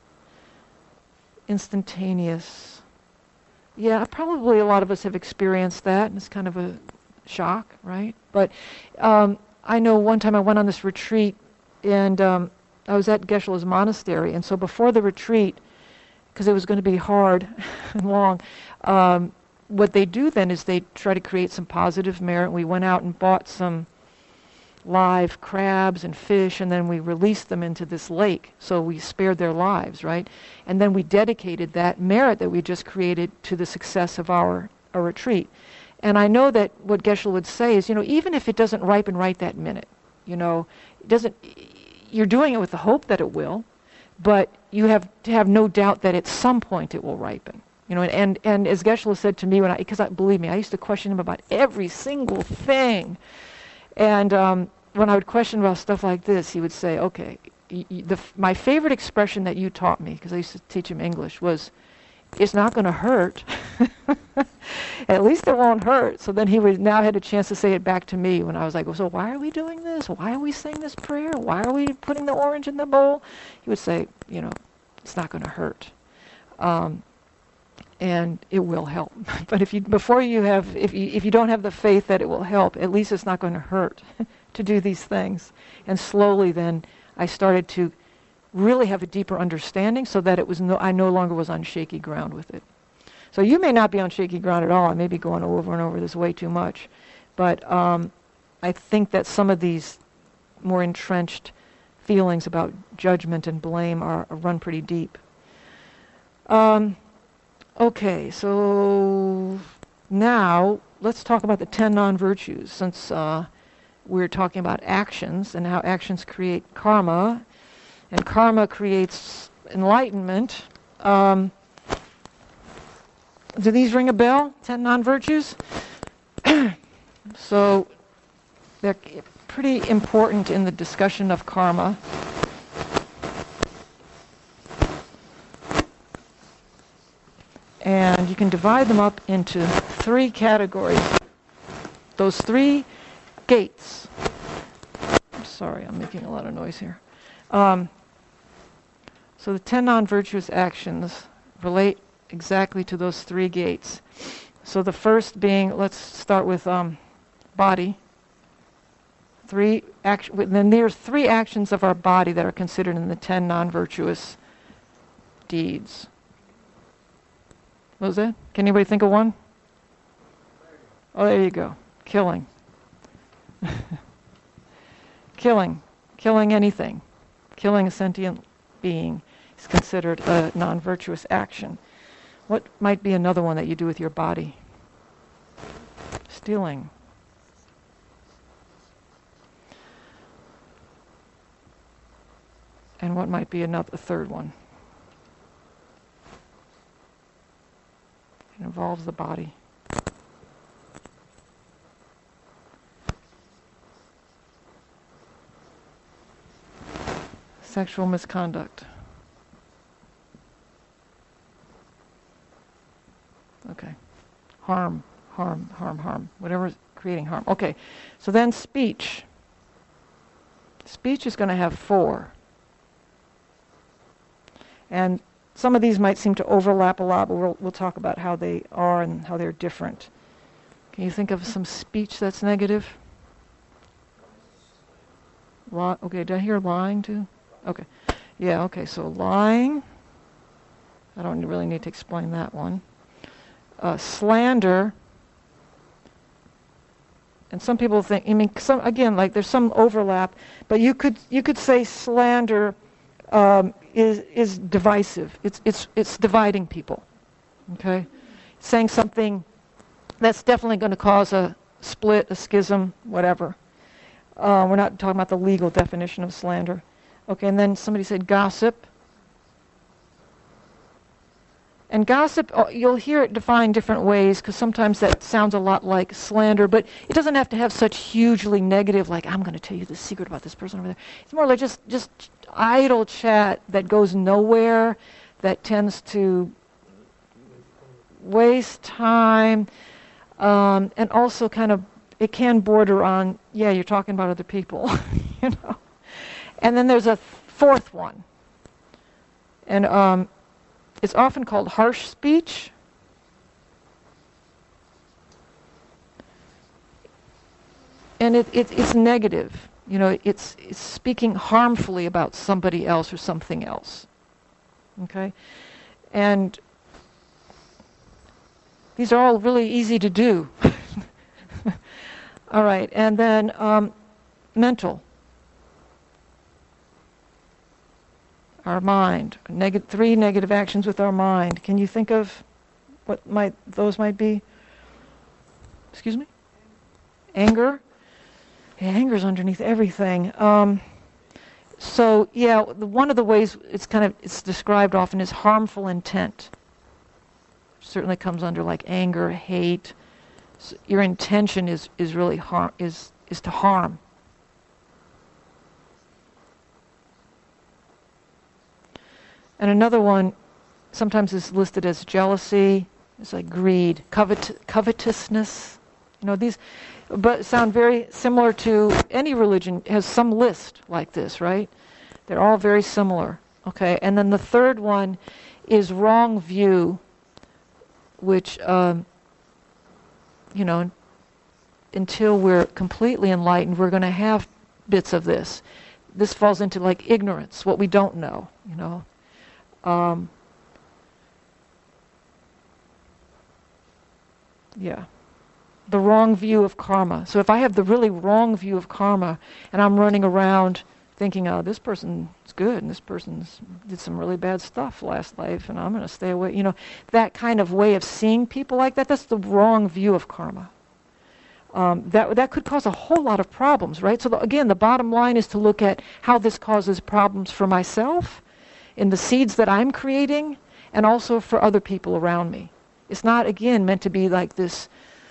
Instantaneous. Yeah, probably a lot of us have experienced that, and it's kind of a shock, right? But um, I know one time I went on this retreat, and um, I was at Geshe-la's monastery, and so before the retreat, because it was going to be hard and long, um, what they do then is they try to create some positive merit. We went out and bought some live crabs and fish, and then we released them into this lake, so we spared their lives, right? And then we dedicated that merit that we just created to the success of our, our retreat. And I know that what Geshe would say is, you know, even if it doesn't ripen right that minute, you know, it doesn't, you're doing it with the hope that it will, but you have to have no doubt that at some point it will ripen. You know, and, and, and as Geshe said to me, when I, because I, believe me, I used to question him about every single thing. And um, when I would question about stuff like this, he would say, okay, y- y- the, f- my favorite expression that you taught me, because I used to teach him English, was, it's not going to hurt. At least it won't hurt. So then he would now had a chance to say it back to me when I was like, well, so why are we doing this? Why are we saying this prayer? Why are we putting the orange in the bowl? He would say, you know, it's not going to hurt. Um, and it will help. But if you before you have if you if you don't have the faith that it will help, at least it's not going to hurt to do these things. And slowly then I started to really have a deeper understanding, so that it was no I no longer was on shaky ground with it. So you may not be on shaky ground at all. I may be going over and over this way too much. But um, I think that some of these more entrenched feelings about judgment and blame are, are run pretty deep. Um, Okay, so now let's talk about the ten non-virtues, since uh, we're talking about actions and how actions create karma, and karma creates enlightenment. Um, do these ring a bell, ten non-virtues? So they're pretty important in the discussion of karma. And you can divide them up into three categories. Those three gates. I'm sorry, I'm making a lot of noise here. Um, so the ten non-virtuous actions relate exactly to those three gates. So the first being, let's start with um, body. Three action. Then there's three actions of our body that are considered in the ten non-virtuous deeds. What was that? Can anybody think of one? Oh, there you go. Killing. Killing. Killing anything. Killing a sentient being is considered a non-virtuous action. What might be another one that you do with your body? Stealing. And what might be another, a third one? It involves the body. Sexual misconduct. Okay. Harm, harm, harm, harm. Whatever is creating harm. Okay. So then speech. Speech is going to have four. And some of these might seem to overlap a lot, but we'll, we'll talk about how they are and how they're different. Can you think of some speech that's negative? Li- okay, did I hear lying too? Okay. Yeah, okay, so lying. I don't really need to explain that one. Uh, slander. And some people think, I mean, some, again, like there's some overlap, but you could you could say slander um, is is divisive. It's it's it's dividing people. Okay, saying something that's definitely going to cause a split, a schism, whatever. Uh, we're not talking about the legal definition of slander. Okay, and then somebody said gossip. And gossip, you'll hear it defined different ways because sometimes that sounds a lot like slander, but it doesn't have to have such hugely negative, like, I'm going to tell you the secret about this person over there. It's more like just, just idle chat that goes nowhere, that tends to waste time, um, and also kind of, it can border on, yeah, you're talking about other people, you know. And then there's a fourth one. And um, it's often called harsh speech. And it, it, it's negative. You know, it's, it's speaking harmfully about somebody else or something else. Okay? And these are all really easy to do. All right, and then um, mental. Our mind. Neg- three negative actions with our mind. Can you think of what might those might be? Excuse me? Anger. Yeah, anger's underneath everything. Um, so yeah, the, one of the ways it's kind of it's described often is harmful intent. Certainly comes under like anger, hate. So your intention is is really harm is is to harm. And another one sometimes is listed as jealousy. It's like greed, covet, covetousness. You know, these but sound very similar to any religion has some list like this, right? They're all very similar. Okay, and then the third one is wrong view, which, um, you know, until we're completely enlightened, we're going to have bits of this. This falls into like ignorance, what we don't know, you know. Um, yeah. The wrong view of karma. So if I have the really wrong view of karma and I'm running around thinking, oh, this person's good and this person's did some really bad stuff last life and I'm going to stay away, you know, that kind of way of seeing people like that, that's the wrong view of karma. Um, that that could cause a whole lot of problems, right? So the, again, the bottom line is to look at how this causes problems for myself, in the seeds that I'm creating, and also for other people around me. It's not, again, meant to be like this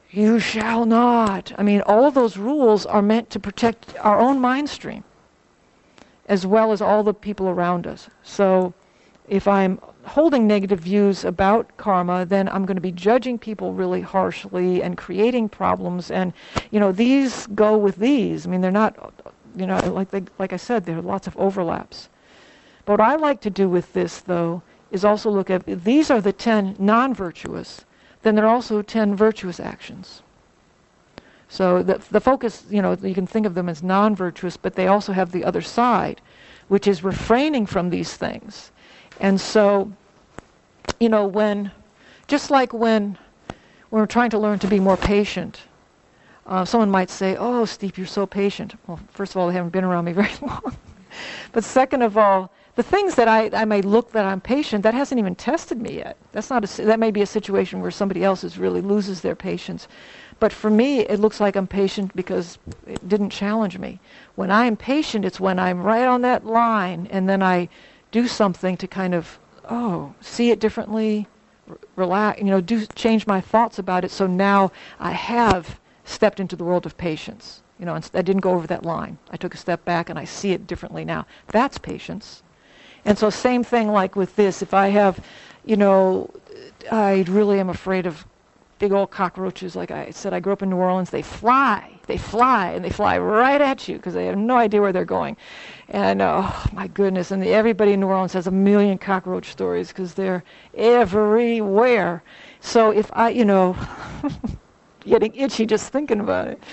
You shall not. I mean, all of those rules are meant to protect our own mind stream, as well as all the people around us. So if I'm holding negative views about karma, then I'm going to be judging people really harshly and creating problems. And, you know, these go with these. I mean, they're not, you know, like they, like I said, there are lots of overlaps. But what I like to do with this, though, is also look at, these are the ten non-virtuous, then there are also ten virtuous actions. So the, the focus, you know, you can think of them as non-virtuous, but they also have the other side, which is refraining from these things. And so, you know, when, just like when, when we're trying to learn to be more patient, uh, someone might say, oh, Steve, you're so patient. Well, first of all, they haven't been around me very long. But second of all, the things that I, I may look that I'm patient, that hasn't even tested me yet. That's not a, that may be a situation where somebody else is really loses their patience. But for me, it looks like I'm patient because it didn't challenge me. When I am patient, it's when I'm right on that line and then I do something to kind of, oh, see it differently, r- relax, you know, do change my thoughts about it. So now I have stepped into the world of patience. You know, I didn't go over that line. I took a step back and I see it differently now. That's patience. And so same thing like with this. If I have, you know, I really am afraid of big old cockroaches. Like I said, I grew up in New Orleans. They fly. They fly, and they fly right at you because they have no idea where they're going. And, oh, my goodness. And the, everybody in New Orleans has a million cockroach stories because they're everywhere. So if I, you know, getting itchy just thinking about it.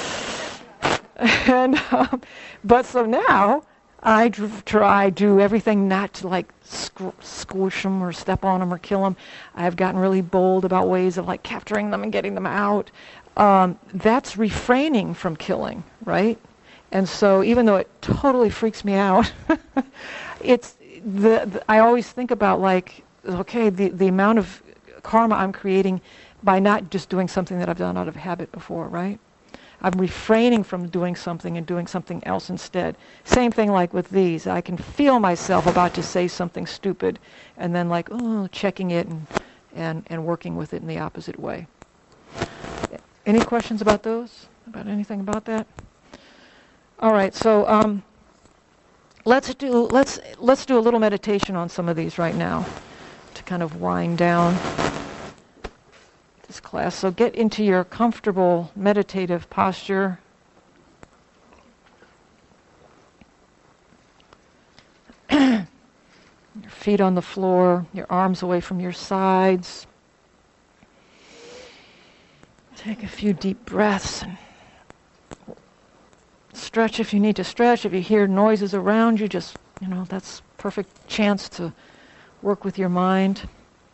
And, um, but so now, I try do everything not to like squ- squish them or step on them or kill them. I've gotten really bold about ways of like capturing them and getting them out. Um, that's refraining from killing, right? And so even though it totally freaks me out, it's the, the I always think about like, okay, the, the amount of karma I'm creating by not just doing something that I've done out of habit before, right? I'm refraining from doing something and doing something else instead. Same thing like with these. I can feel myself about to say something stupid and then like, oh, checking it and, and, and working with it in the opposite way. Any questions about those? About anything about that? All right, so um, let's do let's let's do a little meditation on some of these right now to kind of wind down this class. So get into your comfortable meditative posture. Your feet on the floor, your arms away from your sides. Take a few deep breaths and stretch if you need to stretch. If you hear noises around you, just, you know, that's perfect chance to work with your mind.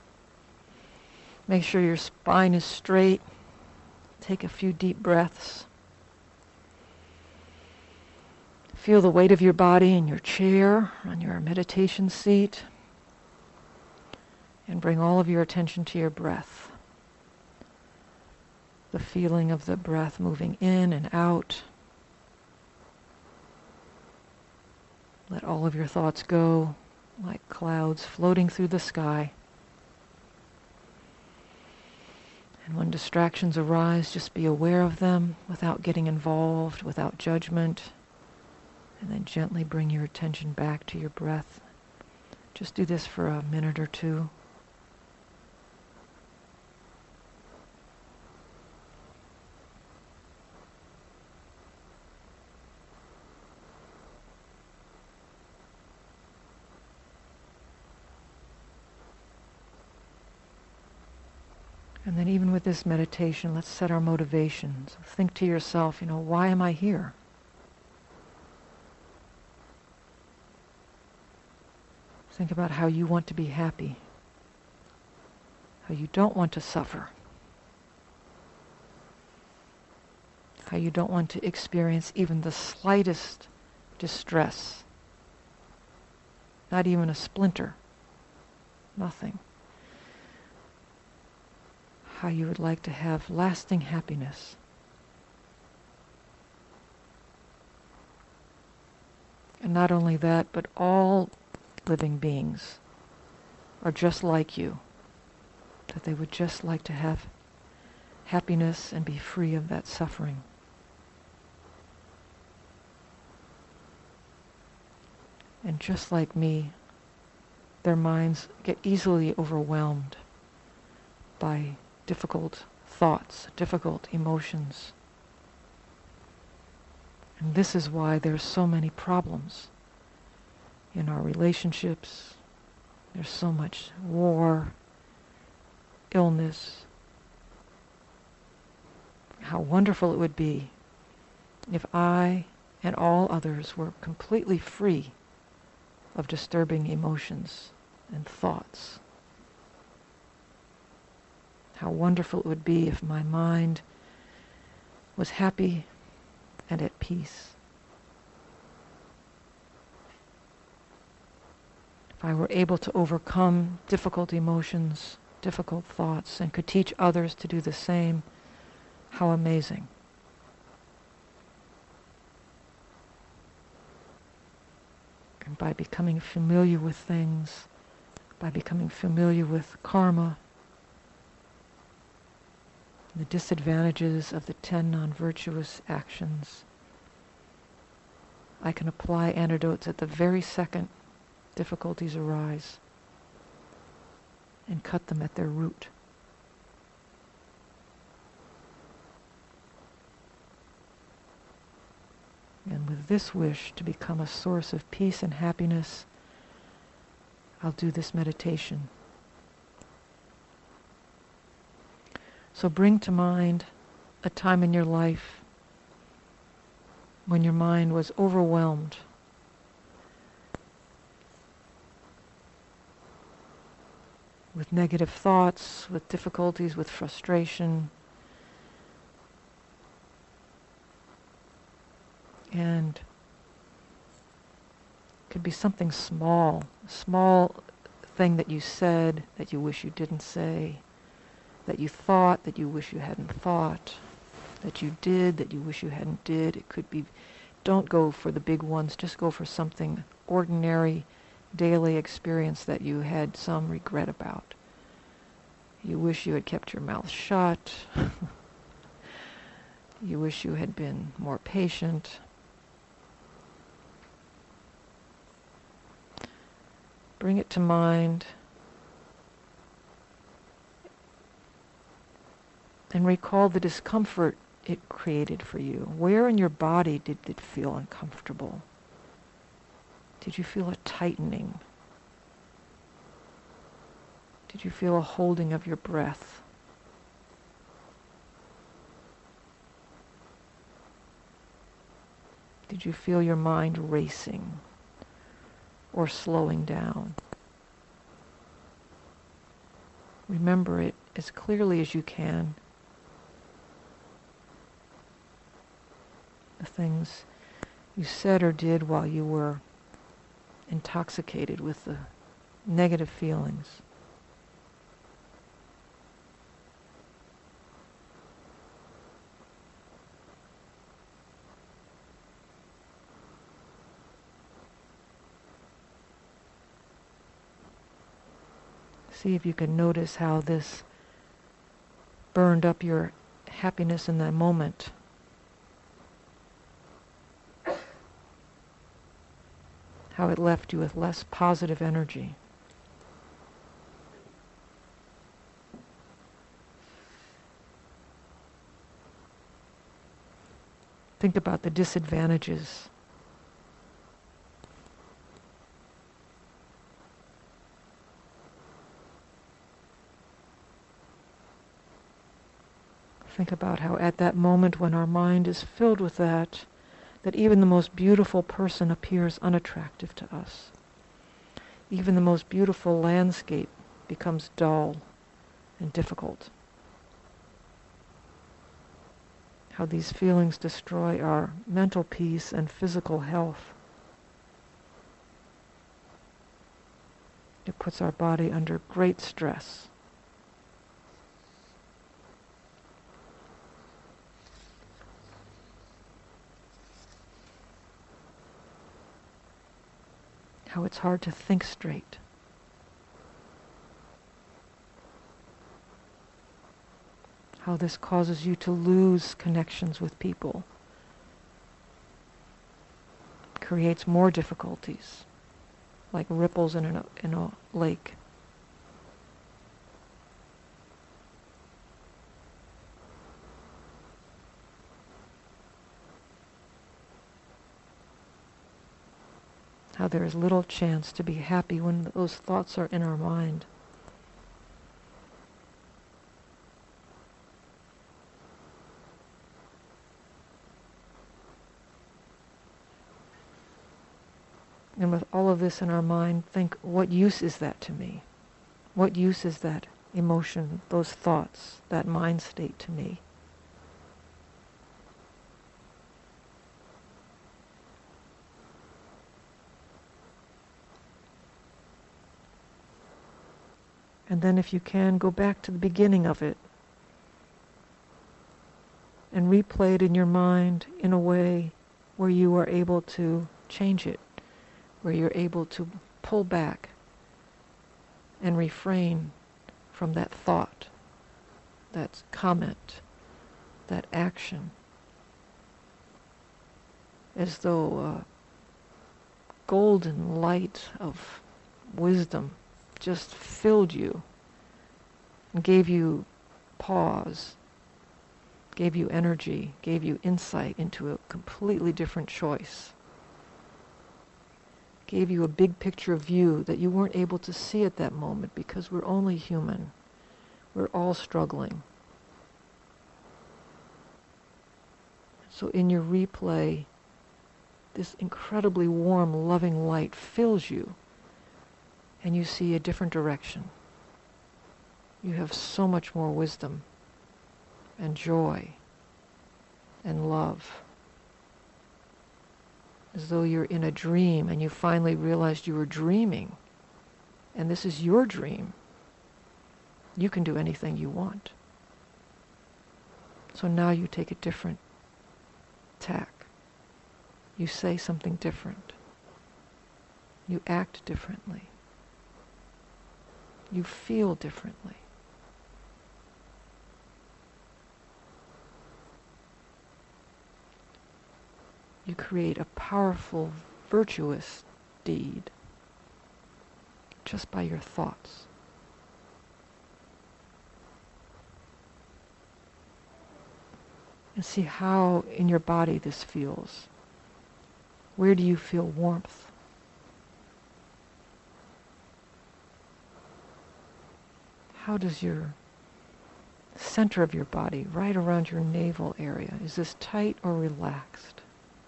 Make sure your spine is straight. Take a few deep breaths. Feel the weight of your body in your chair, on your meditation seat. And bring all of your attention to your breath. The feeling of the breath moving in and out. Let all of your thoughts go like clouds floating through the sky. And when distractions arise, just be aware of them without getting involved, without judgment. And then gently bring your attention back to your breath. Just do this for a minute or two. And then even with this meditation, let's set our motivations. Think to yourself, you know, why am I here? Think about how you want to be happy, how you don't want to suffer, how you don't want to experience even the slightest distress, not even a splinter, nothing. How you would like to have lasting happiness. And not only that, but all living beings are just like you, that they would just like to have happiness and be free of that suffering. And just like me, their minds get easily overwhelmed by difficult thoughts, difficult emotions. And this is why there's so many problems in our relationships. There's so much war, illness. How wonderful it would be if I and all others were completely free of disturbing emotions and thoughts. How wonderful it would be if my mind was happy and at peace. If I were able to overcome difficult emotions, difficult thoughts, and could teach others to do the same, how amazing. And by becoming familiar with things, by becoming familiar with karma, the disadvantages of the ten non-virtuous actions, I can apply antidotes at the very second difficulties arise and cut them at their root. And with this wish to become a source of peace and happiness, I'll do this meditation. So bring to mind a time in your life when your mind was overwhelmed with negative thoughts, with difficulties, with frustration. And it could be something small, a small thing that you said that you wish you didn't say, that you thought that you wish you hadn't thought, that you did that you wish you hadn't did. It could be, don't go for the big ones, just go for something ordinary, daily experience that you had some regret about. You wish you had kept your mouth shut. You wish you had been more patient. Bring it to mind and recall the discomfort it created for you. Where in your body did it feel uncomfortable? Did you feel a tightening? Did you feel a holding of your breath? Did you feel your mind racing or slowing down? Remember it as clearly as you can. The things you said or did while you were intoxicated with the negative feelings. See if you can notice how this burned up your happiness in that moment. How it left you with less positive energy. Think about the disadvantages. Think about how at that moment when our mind is filled with that, that even the most beautiful person appears unattractive to us. Even the most beautiful landscape becomes dull and difficult. How these feelings destroy our mental peace and physical health. It puts our body under great stress. How it's hard to think straight. how this causes you to lose connections with people, creates more difficulties, like ripples in a, in a lake. How there is little chance to be happy when those thoughts are in our mind. And with all of this in our mind, think, what use is that to me? What use is that emotion, those thoughts, that mind state to me? And then if you can, go back to the beginning of it and replay it in your mind in a way where you are able to change it, where you're able to pull back and refrain from that thought, that comment, that action, as though a golden light of wisdom just filled you and gave you pause, gave you energy, gave you insight into a completely different choice, gave you a big picture view that you weren't able to see at that moment because we're only human. We're all struggling. So in your replay, this incredibly warm, loving light fills you, and you see a different direction. You have so much more wisdom and joy and love, as though you're in a dream and you finally realized you were dreaming, and this is your dream. You can do anything you want. So now you take a different tack. You say something different. You act differently. You feel differently. You create a powerful, virtuous deed just by your thoughts. And see how in your body this feels. Where do you feel warmth? How does your center of your body, right around your navel area, is this tight or relaxed?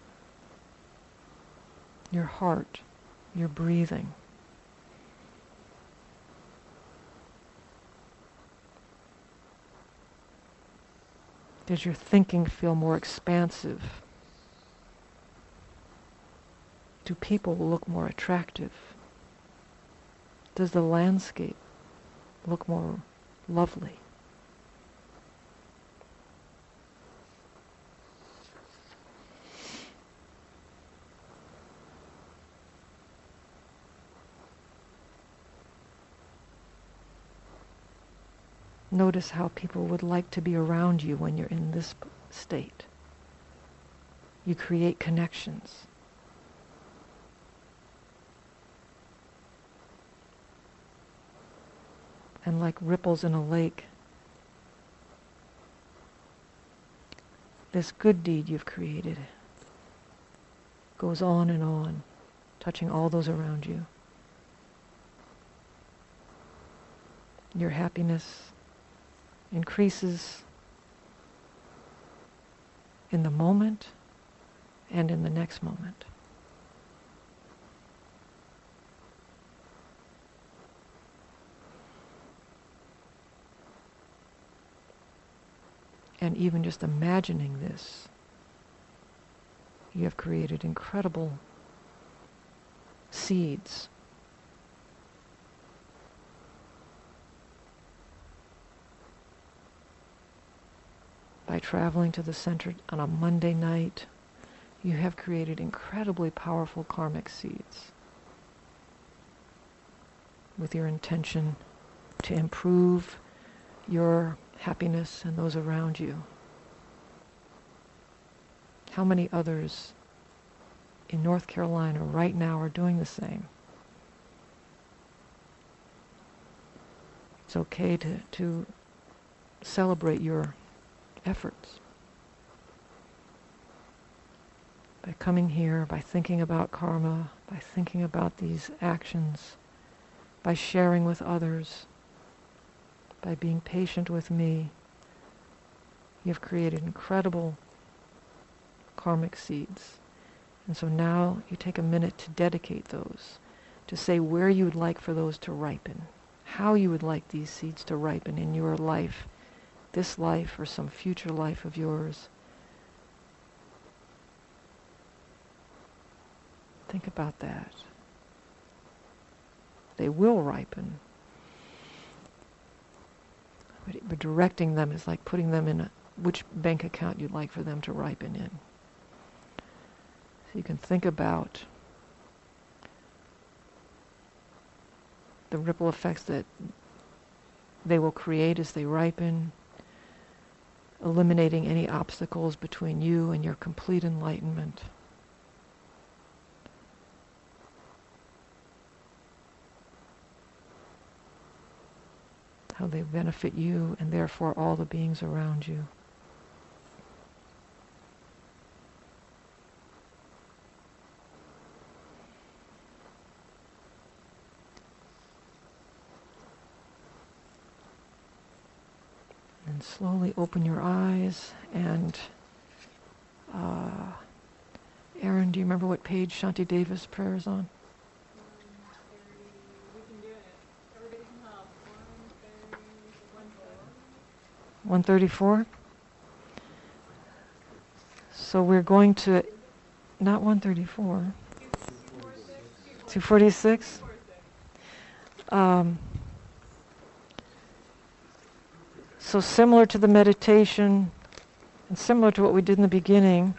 Your heart, your breathing. Does your thinking feel more expansive? Do people look more attractive? Does the landscape look more lovely? Notice how people would like to be around you when you're in this state. You create connections. And like ripples in a lake, this good deed you've created goes on and on, touching all those around you. Your happiness increases in the moment and in the next moment. And even just imagining this, you have created incredible seeds. By traveling to the center on a Monday night, you have created incredibly powerful karmic seeds with your intention to improve your happiness and those around you. How many others in North Carolina right now are doing the same? It's okay to, to celebrate your efforts. By coming here, by thinking about karma, by thinking about these actions, by sharing with others, by being patient with me, you've created incredible karmic seeds. And so now you take a minute to dedicate those, to say where you would like for those to ripen, how you would like these seeds to ripen in your life, this life or some future life of yours. Think about that. They will ripen. But, but directing them is like putting them in a, which bank account you'd like for them to ripen in. So you can think about the ripple effects that they will create as they ripen, eliminating any obstacles between you and your complete enlightenment. How they benefit you and therefore all the beings around you. And slowly open your eyes and uh, Aaron, do you remember what page Shanti Davis prayer is on? one thirty-four. So we're going to, not one thirty-four, two forty-six. Um, so similar to the meditation and similar to what we did in the beginning,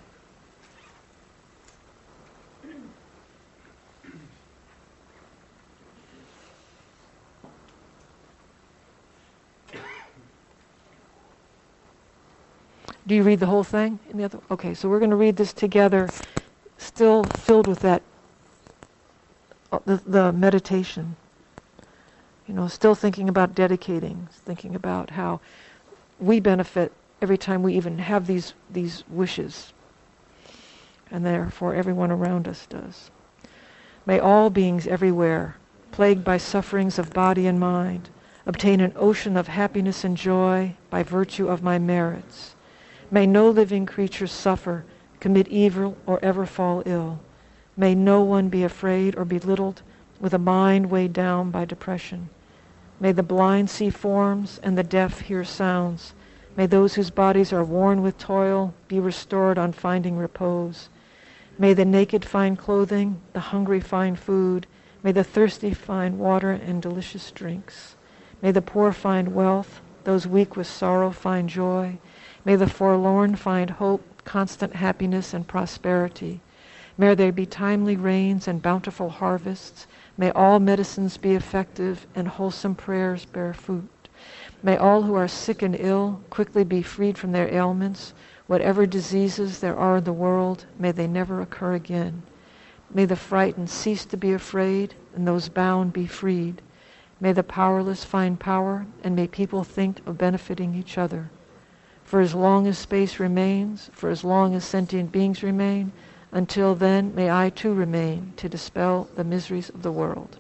do you read the whole thing? In the other? Okay, so we're going to read this together, still filled with that, uh, the, the meditation. You know, still thinking about dedicating, thinking about how we benefit every time we even have these these wishes, and therefore everyone around us does. May all beings everywhere, plagued by sufferings of body and mind, obtain an ocean of happiness and joy by virtue of my merits. May no living creature suffer, commit evil, or ever fall ill. May no one be afraid or belittled with a mind weighed down by depression. May the blind see forms and the deaf hear sounds. May those whose bodies are worn with toil be restored on finding repose. May the naked find clothing, the hungry find food. May the thirsty find water and delicious drinks. May the poor find wealth, those weak with sorrow find joy. May the forlorn find hope, constant happiness, and prosperity. May there be timely rains and bountiful harvests. May all medicines be effective and wholesome prayers bear fruit. May all who are sick and ill quickly be freed from their ailments. Whatever diseases there are in the world, may they never occur again. May the frightened cease to be afraid, and those bound be freed. May the powerless find power, and may people think of benefiting each other. For as long as space remains, for as long as sentient beings remain, until then may I too remain to dispel the miseries of the world.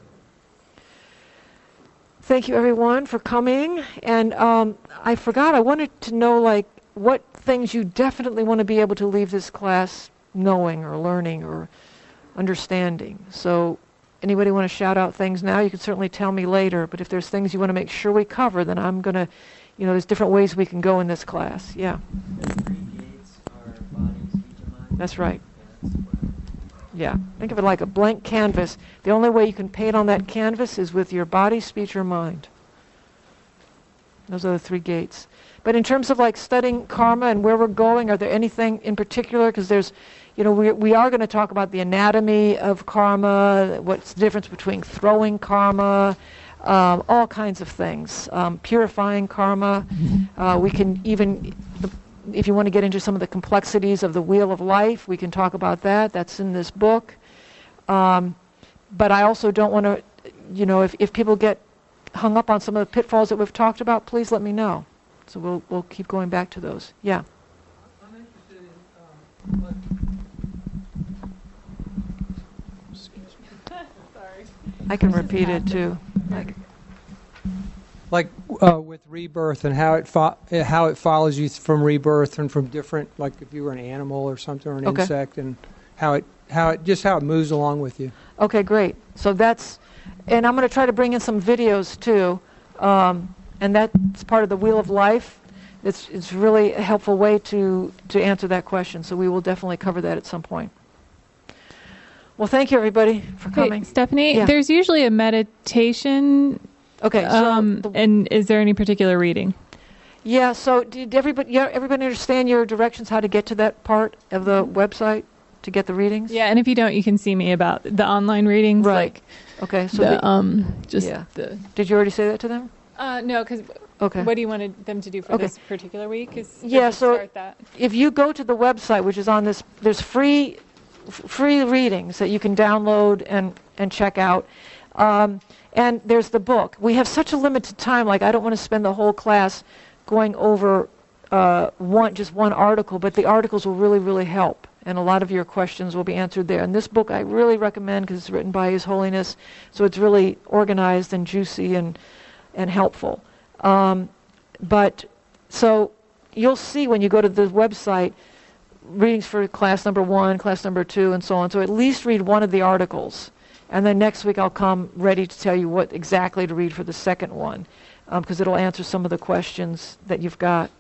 Thank you everyone for coming. And um, I forgot, I wanted to know like what things you definitely want to be able to leave this class knowing or learning or understanding. So anybody want to shout out things now? You can certainly tell me later, but if there's things you want to make sure we cover, then I'm going to, you know, there's different ways we can go in this class. Yeah.
The three gates are body, speech, and mind.
That's right.
Yeah, that's what
Yeah. Think of it like a blank canvas. The only way you can paint on that canvas is with your body, speech, or mind. Those are the three gates. But in terms of like studying karma and where we're going, are there anything in particular? Because there's, you know, we we are going to talk about the anatomy of karma, what's the difference between throwing karma, um, all kinds of things, um, purifying karma. Uh, we can even, the, if you want to get into some of the complexities of the wheel of life, we can talk about that. That's in this book. Um, but I also don't want to, you know, if, if people get hung up on some of the pitfalls that we've talked about, please let me know. So we'll we'll keep going back to those. Yeah.
I'm interested in. Um, what
Sorry.
I can repeat it too. Like,
like uh, with rebirth and how it fo- uh, how it follows you from rebirth and from different, like if you were an animal or something or an
Okay.
insect, and how it how it just how it moves along with you.
okay, great. So that's, and I'm going to try to bring in some videos too, um, and that's part of the Wheel of Life. It's it's really a helpful way to to answer that question. So we will definitely cover that at some point. Well, thank you everybody for coming.
Hey, Stephanie,
Yeah.
there's usually a meditation.
Okay, so
Um,
the-
and is there any particular reading?
yeah. So did everybody yeah, everybody understand your directions how to get to that part of the website to get the readings?
Yeah, and if you don't, you can see me about the online readings.
Right.
Like
Okay. So
the,
the-
um, just
yeah.
the.
did you already say that to them?
Uh, no, because
Okay.
what do you want them to do for
Okay.
this particular week? Is or
Yeah,
just
so-
start that.
If you go to the website, which is on this, there's free f- free readings that you can download and, and check out. Um, and there's the book. We have such a limited time, like I don't want to spend the whole class going over uh, one just one article, but the articles will really, really help. And a lot of your questions will be answered there. And this book I really recommend because it's written by His Holiness, so it's really organized and juicy and, and helpful. Um, but so you'll see when you go to the website, readings for class number one, class number two, and so on. So at least read one of the articles. And then next week I'll come ready to tell you what exactly to read for the second one, because it'll answer some of the questions that you've got.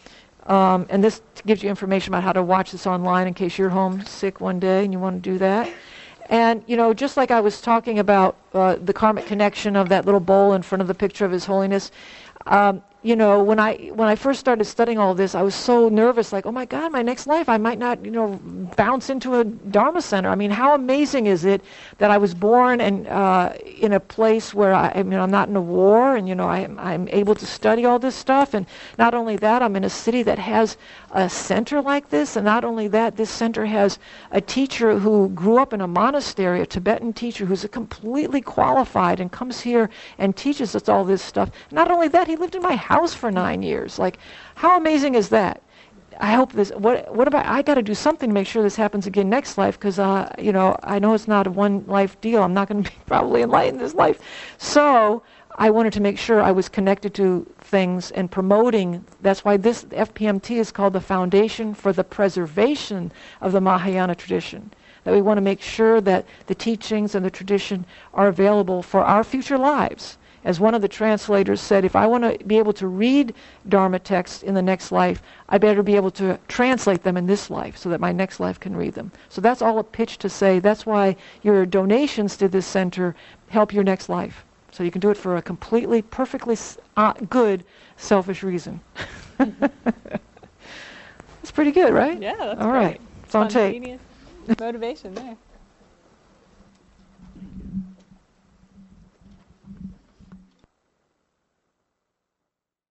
Um, and this gives you information about how to watch this online in case you're home sick one day and you want to do that. And, you know, just like I was talking about uh, the karmic connection of that little bowl in front of the picture of His Holiness, um, you know, when I when I first started studying all this, I was so nervous, like, oh my God, my next life, I might not, you know, bounce into a Dharma center. I mean, how amazing is it that I was born and uh, in a place where I, I mean, I'm not in a war, and you know, I, I'm able to study all this stuff, and not only that, I'm in a city that has a center like this, and not only that, this center has a teacher who grew up in a monastery, a Tibetan teacher who's a completely qualified and comes here and teaches us all this stuff. Not only that, he lived in my house for nine years. Like, how amazing is that? I hope this. What? What about? I got to do something to make sure this happens again next life, because uh, you know, I know it's not a one life deal. I'm not going to be probably enlightened this life, so I wanted to make sure I was connected to things and promoting. That's why this F P M T is called the Foundation for the Preservation of the Mahayana Tradition. That we want to make sure that the teachings and the tradition are available for our future lives. As one of the translators said, if I want to be able to read Dharma texts in the next life, I better be able to translate them in this life so that my next life can read them. So that's all a pitch to say. That's why your donations to this center help your next life. So you can do it for a completely, perfectly uh, good, selfish reason. That's pretty good, right?
Yeah, that's
all right.
great.
It's on tape.
Spontaneous motivation there.